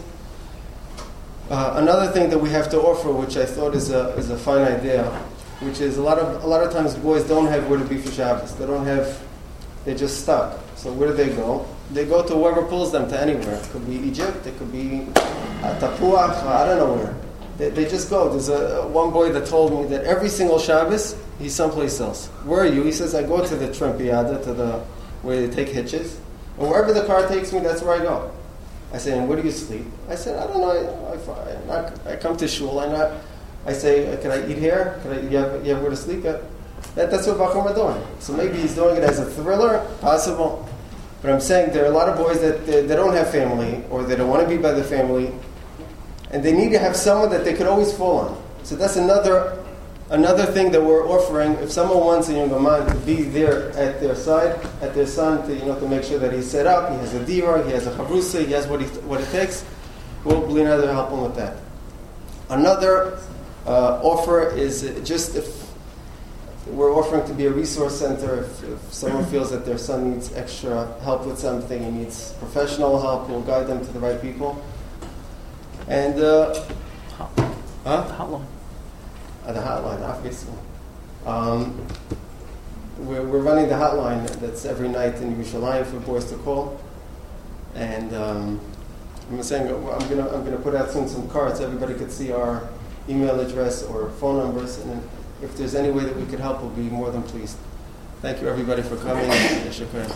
Uh, another thing that we have to offer, which I thought is a is a fine idea, which is a lot of a lot of times boys don't have where to be for Shabbos. They don't have, they're just stuck. So where do they go? They go to whoever pulls them to anywhere. It could be Egypt, it could be uh, Tapuach, I don't know where. They, they just go. There's a one boy that told me that every single Shabbos he's someplace else. Where are you? He says, I go to the Trimpiada, to the where they take hitches, and wherever the car takes me, that's where I go. I say, and where do you sleep? I said, I don't know. I, I, I, not, I come to shul. I not. I say, can I eat here? Can I? You have, you have where to sleep at? That, that's what Bachram are doing. So maybe he's doing it as a thriller, possible. But I'm saying there are a lot of boys that they, they don't have family, or they don't want to be by the family, and they need to have someone that they could always fall on. So that's another another thing that we're offering. If someone wants a younger man to be there at their side, at their son, to you know to make sure that he's set up, he has a dira, he has a chavrusa, he has what he, what it takes, we'll be another help him with that. Another uh, offer is just if we're offering to be a resource center. If, if someone feels that their son needs extra help with something, he needs professional help, we'll guide them to the right people. And uh, huh? The hotline. Uh, the hotline, obviously. Um, we're, we're running the hotline that's every night in Yerushalayim for boys to call. And um, I'm saying I'm gonna I'm gonna put out soon some cards. Everybody could see our email address or phone numbers, and then if there's any way that we could help, we'll be more than pleased. Thank you, everybody, for coming. Shkech,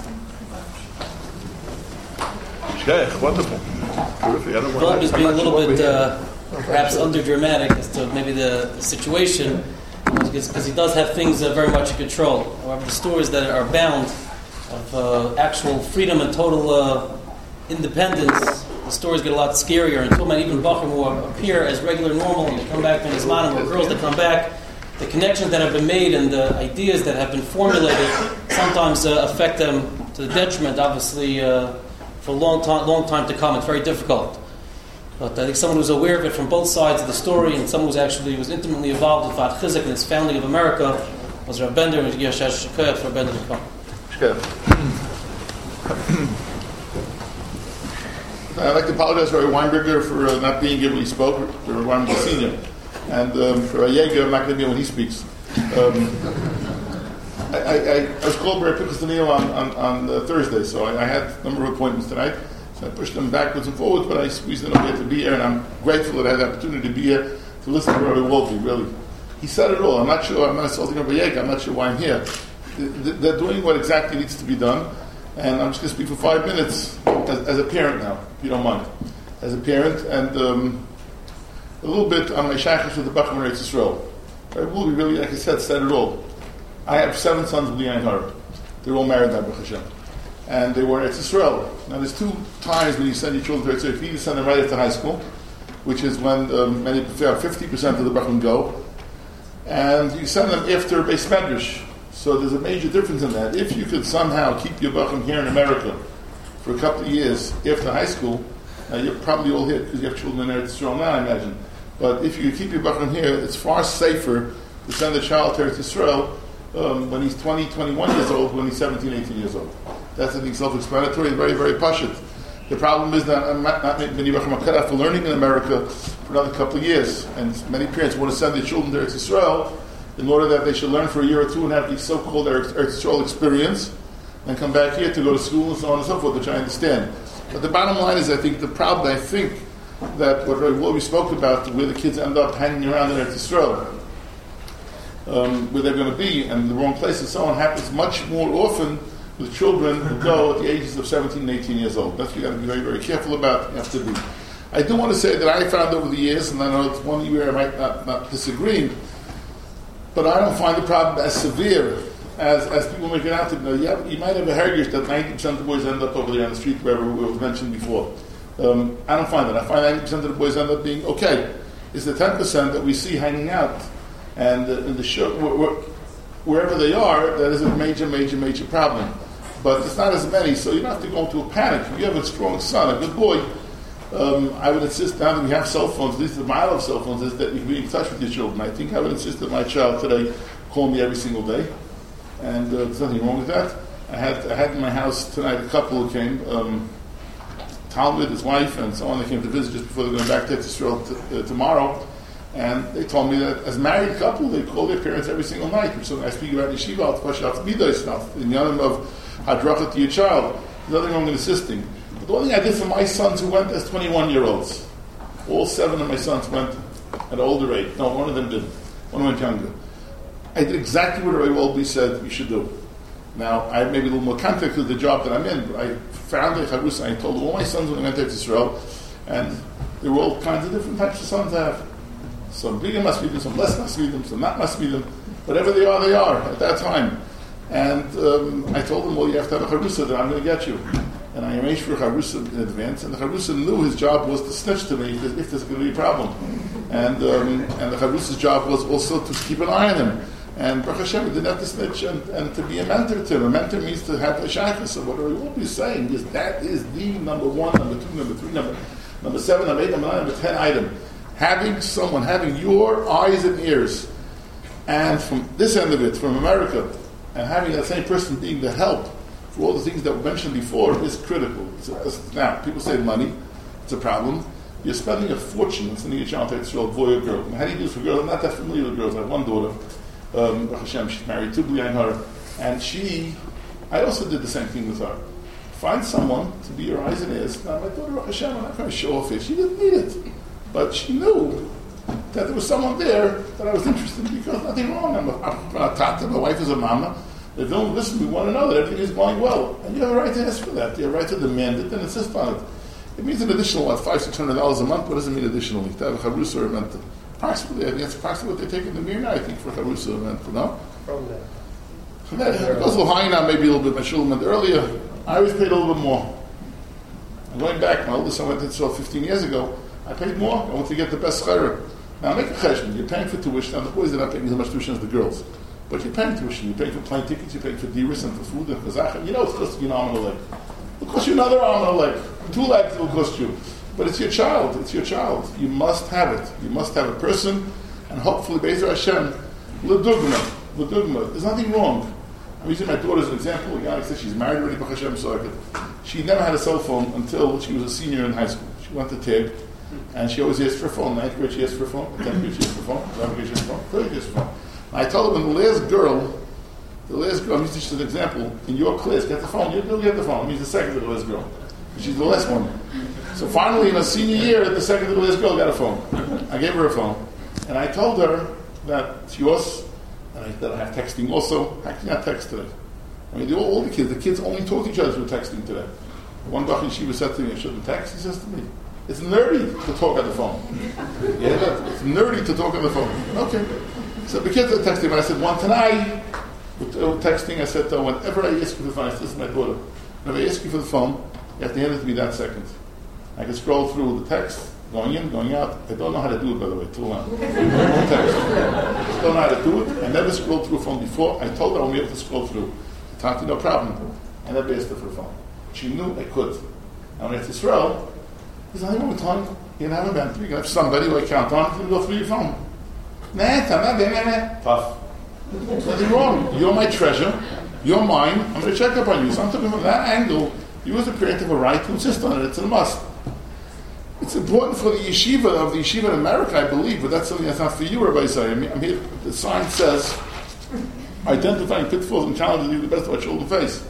wonderful. Terrific. I don't Well, I'm just being a little bit uh, perhaps under-dramatic as to maybe the, the situation, because he does have things uh, very much in control. However, the stories that are bound of uh, actual freedom and total uh, independence, the stories get a lot scarier. Until man, even Bachrim who appear as regular, normal, and they come back from Ismanim, or girls that come back, the connections that have been made and the ideas that have been formulated sometimes uh, affect them to the detriment, obviously, uh, for a long time, long time to come. It's very difficult. But I think someone who's aware of it from both sides of the story, and someone who's actually was intimately involved with Vat Chizuk and its founding of America, was Rav Bender, and Yashash Shekayach for Bender to come. I'd like to apologize for Weinberger for uh, not being here when he spoke, for Weinberger Senior, and um, for Yeager, I'm not going to be here when he speaks. Um, I, I, I was called by Piccadilly on, on, on uh, Thursday, so I, I had a number of appointments tonight. So I pushed them backwards and forwards, but I squeezed it over to be here, and I'm grateful that I had the opportunity to be here to listen to Rabbi Wolbe, really. He said it all. I'm not sure, I'm not assaulting Rabbi Yeager, I'm not sure why I'm here. They're doing what exactly needs to be done, and I'm just going to speak for five minutes as, as a parent now, if you don't mind. As a parent, and um, a little bit on my shaykhus with the Bacham Eretz Yisrael. Rabbi Wolbe really, like I said, said it all. I have seven sons with Yain Har. They're all married now, Baruch Hashem. And they were at Israel. Now, there's two times when you send your children to Israel. You either send them right after high school, which is when um, many fifty percent of the Bacham go, and you send them after Beis Medrash. So there's a major difference in that. If you could somehow keep your Bacham here in America for a couple of years after high school, now you're probably all here because you have children in Eretz Israel now, I imagine. But if you keep your Bacham here, it's far safer to send a child to Eretz Israel Um, when he's twenty, twenty-one years old, when he's seventeen, eighteen years old. That's, I think, self-explanatory and very, very pashut. The problem is that I'm not, not many Bacham are cut out for learning in America for another couple of years. And many parents want to send their children to Eretz Yisrael in order that they should learn for a year or two and have the so-called Eretz Yisrael experience and come back here to go to school and so on and so forth, which I understand. But the bottom line is, I think, the problem, I think, that what, what we spoke about, where the kids end up hanging around in Eretz Yisrael, Um, where they're going to be and the wrong place and so on, happens much more often with children who go at the ages of seventeen and eighteen years old. That's what you got to be very, very careful about. You have to be. I do want to say that I found over the years, and I know it's one year I might not, not disagree, but I don't find the problem as severe as, as people make it out to be. Yeah, you might have a heritage that ninety percent of the boys end up over there on the street, wherever it was mentioned before. Um, I don't find that. I find ninety percent of the boys end up being okay. It's the ten percent that we see hanging out. And uh, in the show, wherever they are, that is a major, major, major problem. But it's not as many, so you don't have to go into a panic. If you have a strong son, a good boy, um, I would insist, now that we have cell phones, at least the model of cell phones, is that you can be in touch with your children. I think I would insist that my child today call me every single day. And uh, there's nothing wrong with that. I had I had in my house tonight a couple who came, um, Talmud, his wife, and so on. They came to visit just before they're going back to Israel t- uh, tomorrow. And they told me that as a married couple, they call their parents every single night. So I speak about yeshiva, I'll push out midah stuff, in the name of hadracha to your child. There's nothing wrong in assisting. But the only thing I did for my sons who went as twenty-one-year-olds, all seven of my sons went at an older age. No, one of them did. One went younger. I did exactly what Rabbi Wolbe said you should do. Now, I have maybe a little more context with the job that I'm in, but I found a charusa, and I told all my sons when I went to Israel, and there were all kinds of different types of sons I have. Some bigger must be them, some less must be them, some not must be them. Whatever they are, they are at that time. And um, I told them, well, you have to have a charusa that I'm going to get you. And I arranged for a charusa in advance, and the charusa knew his job was to snitch to me if, if there's going to be a problem. And um, and the charusa's job was also to keep an eye on him. And Baruch Hashem, he didn't have to snitch and, and to be a mentor to him. A mentor means to have a shaykhus. So what we will be saying is that is the number one, number two, number three, number, number seven, number eight, number nine, number ten item. Having someone, having your eyes and ears, and from this end of it, from America, and having that same person being the help for all the things that were mentioned before is critical. It's a, now, people say money, it's a problem. You're spending a fortune on sending your child to Israel, boy or girl. And how do you do this for girls? I'm not that familiar with girls. I have one daughter, um, Hashem, she's married to B'li Ayin Har, and she, I also did the same thing with her. Find someone to be your eyes and ears. Now, my daughter, Hashem, I'm not going to show off it. She didn't need it. But she knew that there was someone there that I was interested in because nothing wrong. I'm a, I'm a tata, my wife is a mama. They don't listen to one another. Everything is going well. And you have a right to ask for that. You have a right to demand it and insist on it. It means an additional, what, five, six hundred dollars a month? What does it mean additionally? To have a charusa or a mentor? Approximately, I think that's approximately what they're taking the Mir now, I think, for a charusa or a mentor, no? From there. From there. It goes a little high now, maybe a little bit. My shul meant earlier. I always paid a little bit more. I'm going back. My oldest son went to Israel fifteen years ago. I paid more. I want to get the best chayra. Now, make a cheshbon. You're paying for tuition. Now, the boys are not paying as much tuition as the girls. But you're paying tuition. You're paying for plane tickets. You're paying for diras and for food and for zachem. You know it's costing you an arm and a leg. It'll cost you another arm and a leg. Two legs it will cost you. But it's your child. It's your child. You must have it. You must have a person, and hopefully, Be'ezer Hashem, l'dugma, l'dugma. There's nothing wrong. I'm using my daughter as an example. Like said, she's married already, Baruch Hashem, so I could. She never had a cell phone until she was a senior in high school. She went to TIG, and she always asked for a phone. Ninth grade, she asked for a phone. Tenth grade, she asked for a phone. Eleventh grade, she asked for a phone. Third grade, she asked for a phone. And I told her, when the last girl, the last girl, I'm using just an example, in your class, get the phone. You do get the phone. I mean, the second to the last girl. She's the last one. So finally, in her senior year, the second to the last girl got a phone. I gave her a phone. And I told her that she was, and I, that I have texting also. I cannot text today. I mean, all, all the kids, the kids only talk to each other through texting today. One Bach and Shiva said to me, I shouldn't text. He says to me, it's nerdy to talk on the phone. Yeah, it's nerdy to talk on the phone. Okay. So the kids are texting, and I said, one tonight, with, uh, texting, I said, uh, whenever I ask you for the phone, this is my daughter, whenever I ask you for the phone, you have to hand it to me that second. I can scroll through the text, going in, going out. I don't know how to do it, by the way, till now. No text. I don't know how to do it. I never scrolled through a phone before. I told her I won't be able to scroll through. Tati, no problem. I never asked her for a phone. She knew I could. And when it's Israel, there's nothing wrong with time. You can have a mentor. You can have somebody who I count on to go through your phone. Nah, nah, nah, nah, nah. Tough. There's nothing wrong. You're my treasure. You're mine. I'm going to check up on you. So I'm talking from that angle. You as a parent have a right to insist on it. It's a must. It's important for the yeshiva of the yeshiva in America, I believe, but that's something that's not for you, Rabbi Isaiah. I mean, I'm here, the sign says, identifying pitfalls and challenges you the best of our children face.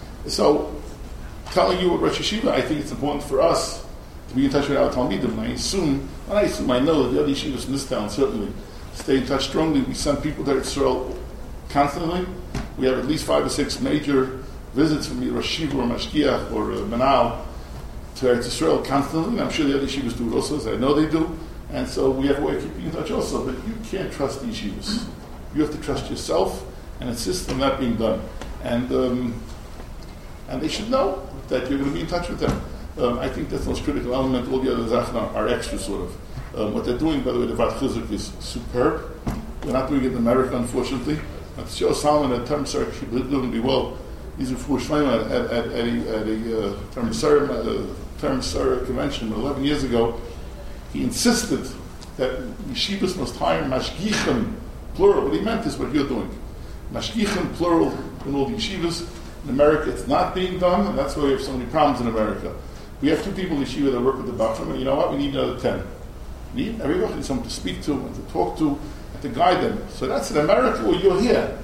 So, telling you what Rosh Yeshiva, I think it's important for us to be in touch with our Talmidim. I assume, and I assume, I know that the other yeshivas in this town certainly stay in touch strongly. We send people to Israel constantly. We have at least five or six major visits from either Rosh Yeshiva or Mashgiach or uh, Manal to Eretz Yisrael constantly, and I'm sure the other yeshivas do it also, as I know they do, and so we have a way of keeping in touch also, but you can't trust the yeshivas. You have to trust yourself and insist on that being done. And um, and they should know that you're going to be in touch with them. Um, I think that's the most critical element. All the other Zachen are, are extra, sort of. Um, what they're doing, by the way, the Vat Chizuk is superb. We're not doing it in America, unfortunately. But Sheo Solomon at Term Sir, he lived be well. He's in Fuhr Shleima at, at, at, at a, at a uh, Term Sir uh, Term Sir convention eleven years ago. He insisted that yeshivas must hire mashgichim, plural. What he meant is what you're doing. Mashgichim, plural, in all the yeshivas. In America, it's not being done, and that's why we have so many problems in America. We have two people in yeshiva that work with the Bachram, and you know what? We need another ten. We need everybody needs someone to speak to and to talk to and to guide them. So that's in America where you're here.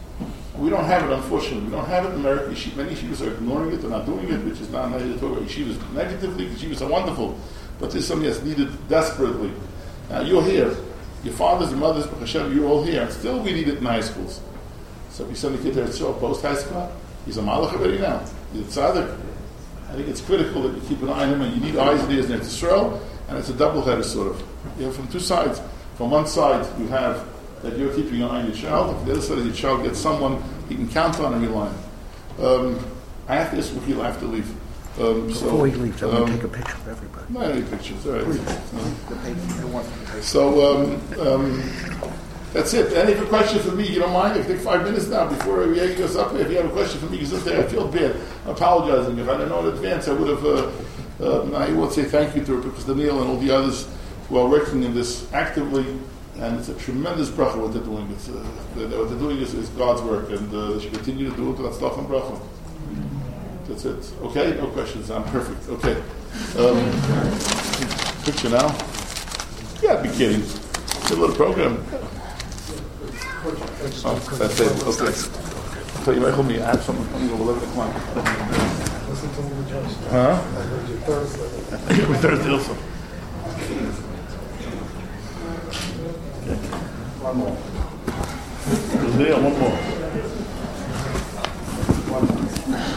We don't have it, unfortunately. We don't have it in America. Many yeshivas are ignoring it. They're not doing it, which is not how to talk about yeshivas negatively. Yeshivas are wonderful, but there's something that's needed desperately. Now, you're here. Your fathers and mothers, Hashem, you're all here. And still, we need it in high schools. So if you send a kid to Eretz post high school, he's a malach already now. He's a tzaddik. I think it's critical that you keep an eye on him, and you need eyes and ears in Eretz Yisrael, and it's a double-header sort of. You have from two sides. From one side, you have that you're keeping an eye on your child. If the other side of your child gets someone he can count on and rely on. Um, I have to ask Wahil, I have to leave. Um, so, Before we leave, I um, want to take a picture of everybody. Not any pictures, all right. Uh, so, um, um, that's it. Any other question for me? You don't mind? If you take five minutes now before we egg us up, if you have a question for me, because there, I feel bad. I'm apologizing. If I didn't know in advance, I would have, uh, uh, I would say thank you to her, because Daniel and all the others who are working in this actively. And it's a tremendous bracha what they're doing. It's, uh, what they're doing is, is God's work, and uh, they should continue to do it. That's stuff and bracha. That's it. Okay? No questions. I'm perfect. Okay. Um, picture now. You gotta be kidding. It's a little program. Oh, that's it. Okay. So you might hold me add something coming over eleven o'clock. Huh? Every Thursday also. One more. There, one more. One more.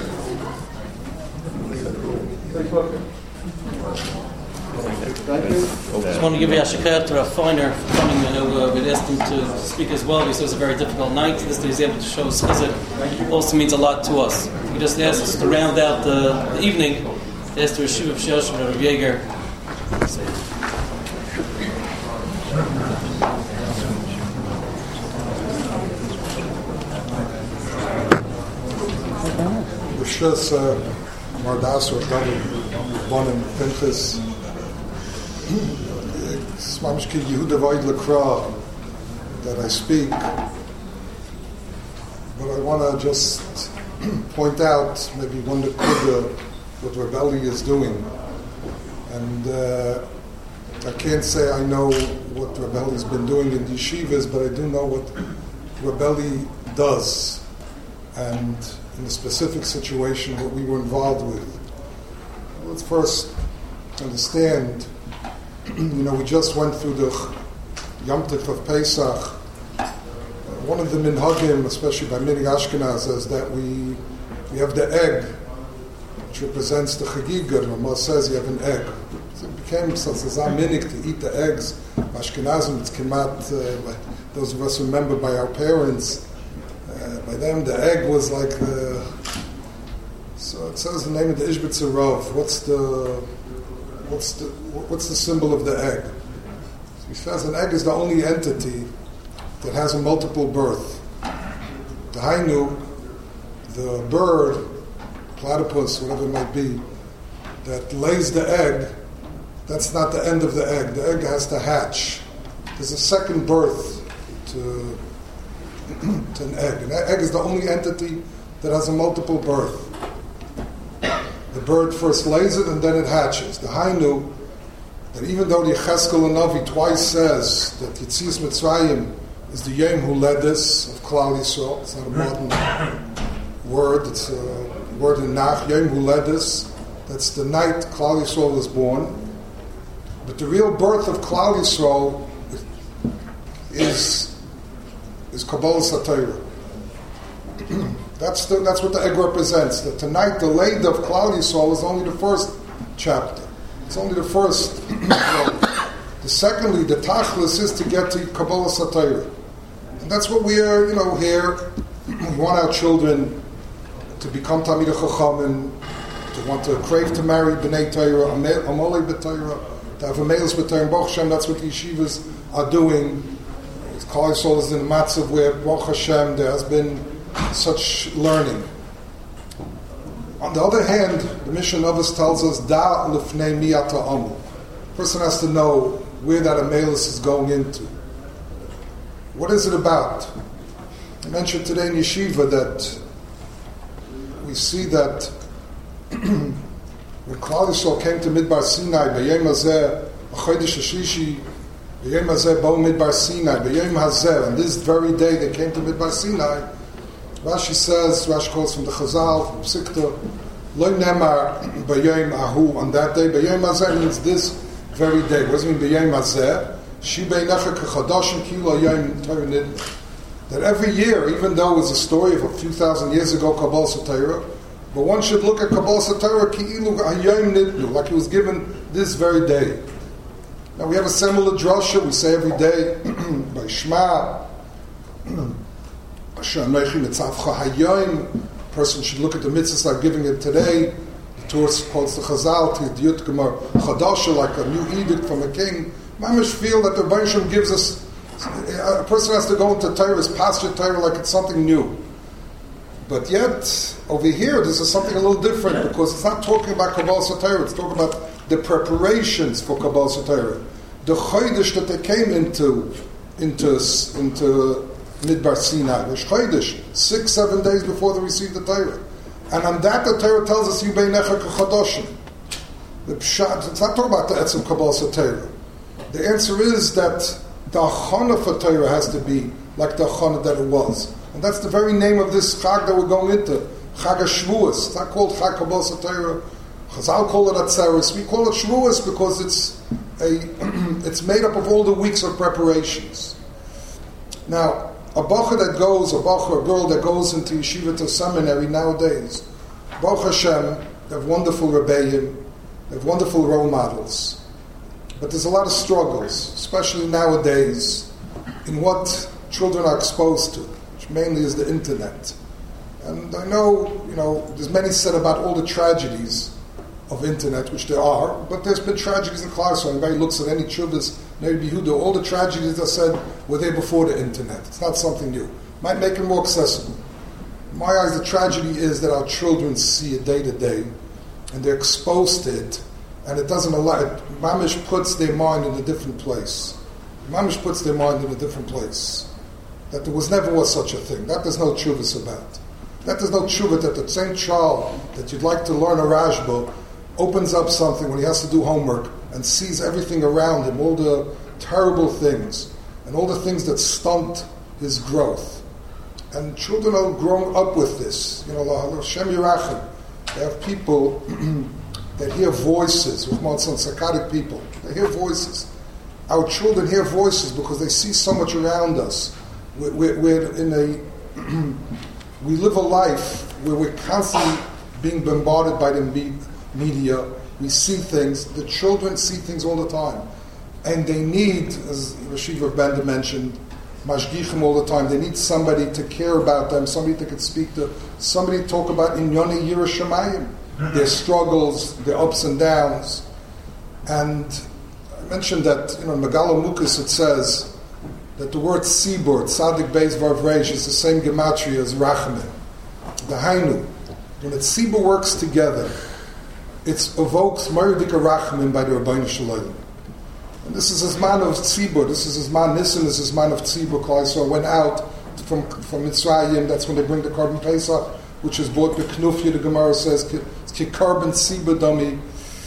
I just want to give you a shakir to Rav Feiner for coming. I know uh, we asked him to speak as well because it was a very difficult night. This he's able to show his chizuk also means a lot to us. He just asked us to round out the, the evening. He asked the Yeshiva of Sheosh and Rav Yeager. Rishus Mardas or David Bonim Pinchas it's Mamshki Yehuda Void Lekra that I speak, but I want to just point out maybe one that could uh, what Rebelli is doing. And uh, I can't say I know what Rebelli's been doing in the yeshivas, but I do know what Rebelli does. And in the specific situation that we were involved with. Let's first understand, you know, we just went through the Yom Tov of Pesach. Uh, one of the minhagim, especially by Minig Ashkenaz, is that we we have the egg, which represents the Chagiga. Ramah says you have an egg. So it became such as a minig to eat the eggs. Ashkenazim, it's kemat, uh, those of us remember by our parents, uh, by them the egg was like the... So it says the name of the Ishbitzer Rav. What's the what's the what's the symbol of the egg? So he says an egg is the only entity that has a multiple birth. The Hainu, the bird, platypus, whatever it might be, that lays the egg, that's not the end of the egg. The egg has to hatch. There's a second birth to, to an egg. An egg is the only entity that has a multiple birth. The bird first lays it and then it hatches. The Hainu, that even though the Yecheskel Navi twice says that Yetzias Mitzrayim is the Yom Huledis of Klal Yisrael, it's not a modern word, it's a word in Nach, Yom Huledis, that's the night Klal Yisrael was born. But the real birth of Klal Yisrael is is Kabbalah Satira. That's the, that's what the egg represents. That tonight the Leda of Klal Yisrael is only the first chapter. It's only the first. The secondly, the Tachlis is to get to Kabbalah Satira. And that's what we are, you know, here. We want our children to become Talmidei Chachamim, to want to crave to marry B'nai Torah, Amalei B'Torah, to have a Meilus B'Torah. Baruch Hashem, that's what the yeshivas are doing. Klal Yisrael is in a matzav where Baruch Hashem there has been such learning. On the other hand, the Mishnah Novus tells us, Da lefnei miyata amu. Person has to know where that Amelus is going into. What is it about? I mentioned today in Yeshiva that we see that when Klal Yisrael came to Midbar Sinai, B'yom hazeh, b'chodesh hashlishi, B'yom hazeh bo Midbar Sinai, B'yom hazeh, and this very day they came to Midbar Sinai, Rashi says, Rashi quotes from the Chazal, from Sikta, Lo nemar b'yom ahu, on that day, B'yom hazeh means this very day. What does it mean, B'yom hazeh? Shi beinecha k'chadashim kilo yom Torah nidna. That every year, even though it was a story of a few thousand years ago, Kabbalah Satira, but one should look at Kabbalah Satira ki'ilu hayom nidnu, like it was given this very day. Now we have a similar drasha we say every day by Shema. Person should look at the mitzvahs like giving it today. The Torah quotes the Chazal to the Yud Gemar Chadasha, like a new edict from a king. Mamish feel that the Rebbeinu Shem gives us. A person has to go into Torah's pasture Torah like it's something new. But yet, over here, this is something a little different because it's not talking about Kabbalah Satira, it's talking about the preparations for Kabbalah Satira. The Chodesh that they came into, into, into Midbar Sinai, Rosh Chodesh, six, seven days before they received the Torah. And on that, the Torah tells us, Yubeinecha K'chadoshim. The Pshat, it's not talking about the Etzem Kabbalah Satira. The answer is that the Achana for Torah has to be like the Achana that it was. And that's the very name of this Chag that we're going into. Chag HaShavuos. It's not called Chag Kabbalah Satira. Chazal call it Atzeres. We call it Shavuos because it's a it's made up of all the weeks of preparations. Now, a bacha that goes, a bacha, a girl that goes into yeshiva to seminary nowadays, Baruch Hashem, they have wonderful rebbeim, they have wonderful role models. But there's a lot of struggles, especially nowadays, in what children are exposed to, which mainly is the internet. And I know, you know, there's many said about all the tragedies of internet, which there are, but there's been tragedies in class. So anybody looks at any children's, maybe Yehuda, all the tragedies that said were there before the internet. It's not something new. Might make it more accessible. In my eyes, the tragedy is that our children see it day to day, and they're exposed to it. and it doesn't allow it. Mamish puts their mind in a different place. Mamish puts their mind in a different place. That there was never was such a thing. That there's no tshuvas about. That there's no tshuva that the same child that you'd like to learn a Rashba opens up something when he has to do homework and sees everything around him, all the terrible things and all the things that stunt his growth. And children are growing up with this. You know, Hashem Yerachim. They have people that hear voices, with more psychotic people. They hear voices. Our children hear voices because they see so much around us. We're, we're, we're in a we live a life where we're constantly being bombarded by the me- media. We see things. The children see things all the time. And they need, as Rashiva Bender mentioned, mashgichim all the time. They need somebody to care about them, somebody that can speak to, somebody to talk about inyoni Yerushalayim, their struggles, their ups and downs. And I mentioned that, you know, in Megala Mukas it says that the word tzibur, tzadik beis vav reish, is the same gematria as rachamim. The hainu, when the tzibur works together, it evokes Meridika Rachamim by the Rabbeinu Shalom. And this is his man of tzibur. This is his man. Nissen is his man of tzibur. So I went out from from Mitzrayim. That's when they bring the carbon Pesach, which is bought by Knufya. The Gemara says it's carbon tzibur dummy.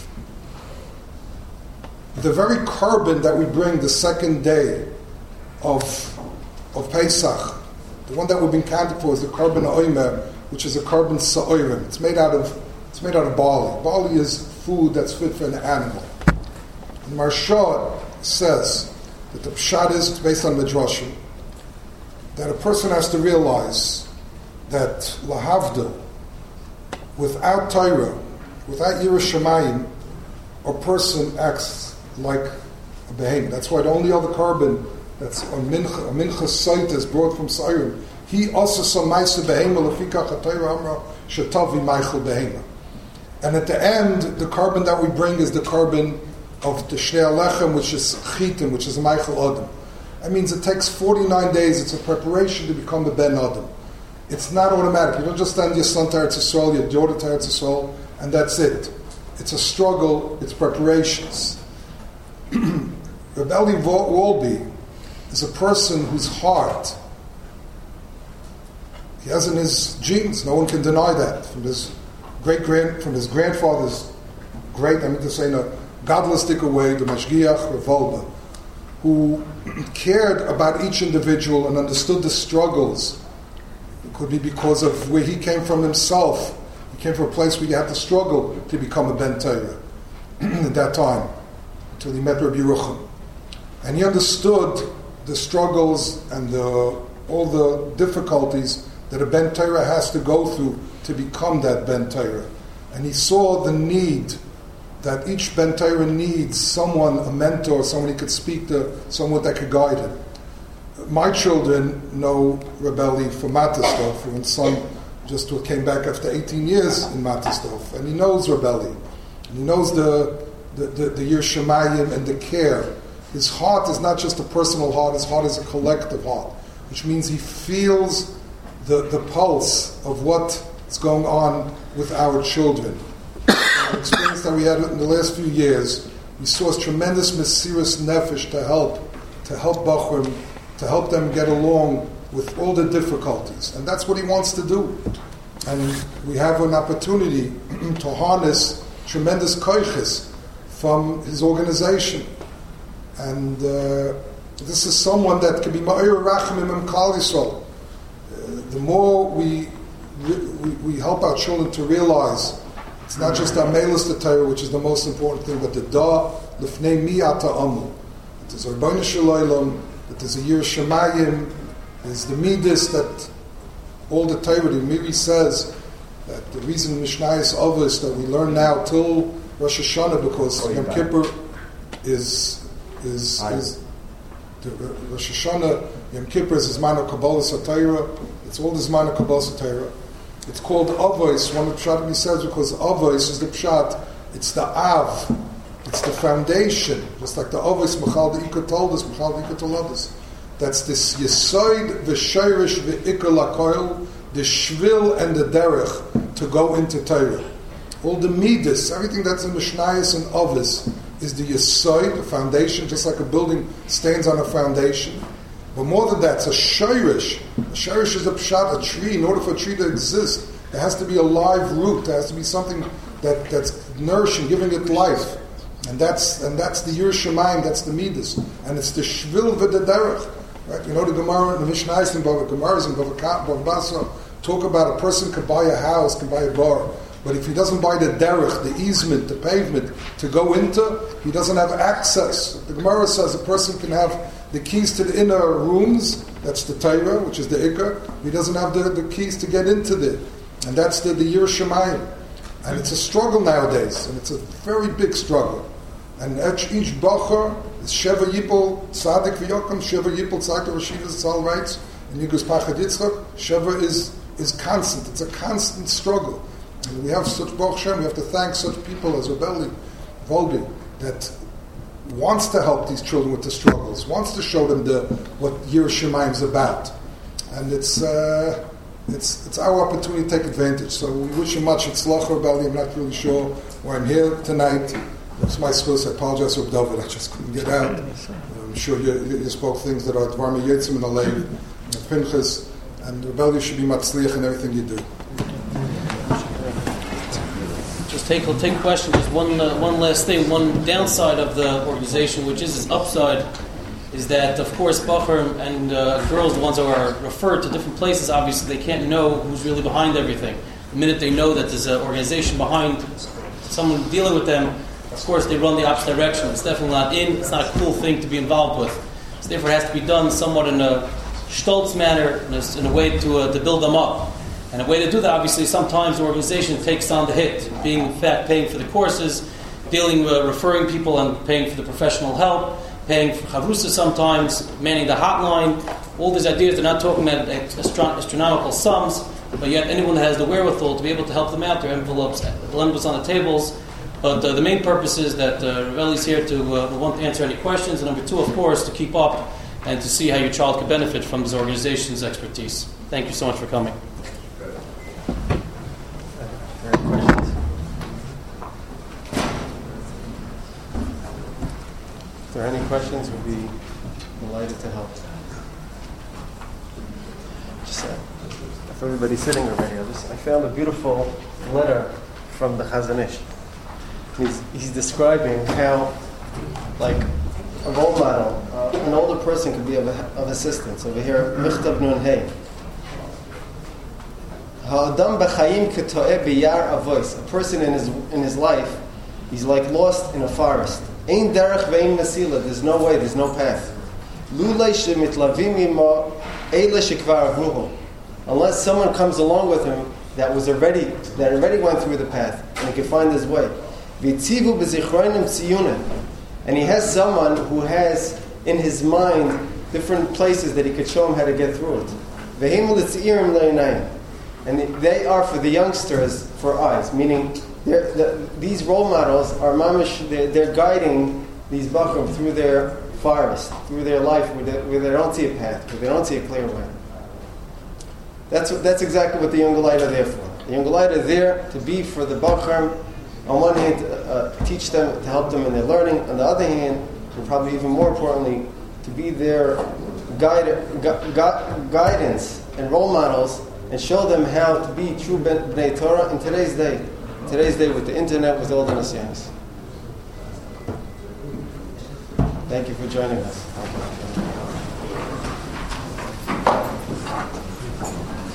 The very carbon that we bring the second day of of Pesach, the one that we've been counted for, is the carbon oimer, which is a carbon sa'orim. It's made out of it's made out of barley. Barley is food that's fit for an animal. And Marsha says that the pshat is, it's based on Midrashim, that a person has to realize that lahavda, without Torah, without Yerushalayim, a person acts like a behemoth. That's why the only other carbon that's a mincha, a mincha site is brought from Sayrim. He also saw ma'aseh behemoth lefikach ha'Torah amra shetavi meichel behemoth. And at the end, the carbon that we bring is the carbon of the Shnei Alechem, which is Chitim, which is Michael Adam. That means it takes forty-nine days. It's a preparation to become the Ben Adam. It's not automatic. You don't just send your son to Eretz Yisrael, your daughter to Eretz Yisrael, and that's it. It's a struggle. It's preparations. Reb Eli Wolbe is a person whose heart he has in his genes. No one can deny that. From his great grand, from his grandfather's great, I mean to say in a godlistic way, the Mashgiach Reb Wolbe, who cared about each individual and understood the struggles. It could be because of where he came from himself. He came from a place where you had to struggle to become a Ben Torah at that time, until he met Rabbi Yerucham. And he understood the struggles and the, all the difficulties that a Ben Torah has to go through to become that Ben Torah. And he saw the need that each Ben Torah needs someone, a mentor, someone he could speak to, someone that could guide him. My children know Reb Eli from Matistov, who his son just came back after eighteen years in Matistov, and he knows Reb Eli. And he knows the the, the, the Yerushalayim and the care. His heart is not just a personal heart, his heart is a collective heart, which means he feels the, the pulse of what's going on with our children. The experience that we had in the last few years, we saw a tremendous Mesiras Nefesh to help, to help Bachrim, to help them get along with all the difficulties. And that's what he wants to do. And we have an opportunity to harness tremendous koiches from his organization. And uh, this is someone that can be ma'ir rachamim im klal Yisrael. The more we, we we help our children to realize it's not just our meilus the Torah, which is the most important thing, but the da lifnei mi ata amu. It is Rabbeinu Shalom, that is a Yerushalayim, there's the midas that all the Torah, the Miri says that the reason Mishnayos Avos that we learn now till Rosh Hashanah, because Yom Kippur is is is the Rosh Hashanah, Yom Kippur is Zman HaKabbalas HaTorah. It's all the Zman HaKabbalas HaTorah. It's called Avos. One of the Pshat he says because Avos is the Pshat. It's the Av. It's the foundation. Just like the Avos Machal the Ikar told us, Machal the Ikar told us. That's this Yesoid v'Sheirish v'Ikar Lakoil, the Shvil and the Derech to go into Torah. all the midas, everything that's in Mishnayos and Ovis is the yesod, the foundation, just like a building stands on a foundation. But more than that, it's a shirish. A shirish is a pshat, a tree. In order for a tree to exist, there has to be a live root. There has to be something that, that's nourishing, giving it life. And that's and that's the Yirah Shamayim, that's the midas. And it's the shvil v'derech. Right? You know the Gemara, the Mishnayos and Bava Gemaras and Bava Basra talk about a person can buy a house, can buy a bar. But if he doesn't buy the derech, the easement, the pavement to go into, he doesn't have access. The Gemara says a person can have the keys to the inner rooms, that's the Torah, which is the Ikar. He doesn't have the, the keys to get into there. And that's the, the Yirah Shamayim. And it's a struggle nowadays, and it's a very big struggle. And each, each Bachar is Sheva Yipol Tzadik V'Yokum, Sheva Yipol Tzadik Rashiv Zal writes, in Yigus Pachad Yitzchak, Sheva is, is constant. It's a constant struggle. And we have such Baruch Hashem, we have to thank such people as Rebelli, Volbi, that wants to help these children with the struggles, wants to show them the what Yirah Shamayim is about. And it's uh, it's it's our opportunity to take advantage. So we wish you much Tzlach, Rebelli. I'm not really sure why I'm here tonight. That's my skills. I apologize for David. I just couldn't get out. I'm sure you, you spoke things that are Dvarmi Yetzim and Alev, and Pinchas, and Rebelli should be Matzliach in everything you do. Just take we'll take a question. Just one uh, one last thing. One downside of the organization, which is its upside, is that of course Bachar and uh, girls, the ones who are referred to different places, obviously they can't know who's really behind everything. The minute they know that there's an organization behind someone dealing with them, of course they run the opposite direction. It's definitely not in. It's not a cool thing to be involved with. So therefore, it has to be done somewhat in a stolz manner, in a, in a way to uh, to build them up. And a way to do that, obviously, sometimes the organization takes on the hit, being in fact paying for the courses, dealing with uh, referring people and paying for the professional help, paying for chavrusa sometimes, manning the hotline. All these ideas, they're not talking about astro- astronomical sums, but yet anyone that has the wherewithal to be able to help them out, their envelopes, the envelopes on the tables. But uh, the main purpose is that uh, Rebelli is here to uh, want to answer any questions, and number two, of course, to keep up and to see how your child can benefit from this organization's expertise. Thank you so much for coming. If there are any questions, we'll be delighted to help. Just uh, if everybody's sitting already, I just I found a beautiful letter from the Chazon Ish. He's, he's describing how, like, a role model, uh, an older person could be of, of assistance. Over here, Michtav Nun Hey. Ha'adam b'chayim k'to'eh b'yar avois. A person in his in his life, he's like lost in a forest. Ein derech ve'ein mesila. There's no way. There's no path. Lulei shemitlavim imo eile shekvar avruhu. Unless someone comes along with him that was already that already went through the path and he can find his way. V'tzivu b'zichronim tziyunim. And he has someone who has in his mind different places that he could show him how to get through it. Ve'himu l'tziyirim le'inayim. And they are for the youngsters for eyes, meaning the, these role models are mamish, they're, they're guiding these bachrim through their forest, through their life where they, where they don't see a path, where they don't see a clear way. That's what, that's exactly what the young Galite are there for. The young Galite are there to be for the bachrim, on one hand, to uh, teach them, to help them in their learning, on the other hand, and probably even more importantly, to be their guide, gu- gu- guidance and role models, and show them how to be true Bnei Torah in today's day. Today's day with the internet, with all the Nisyanis. Thank you for joining us.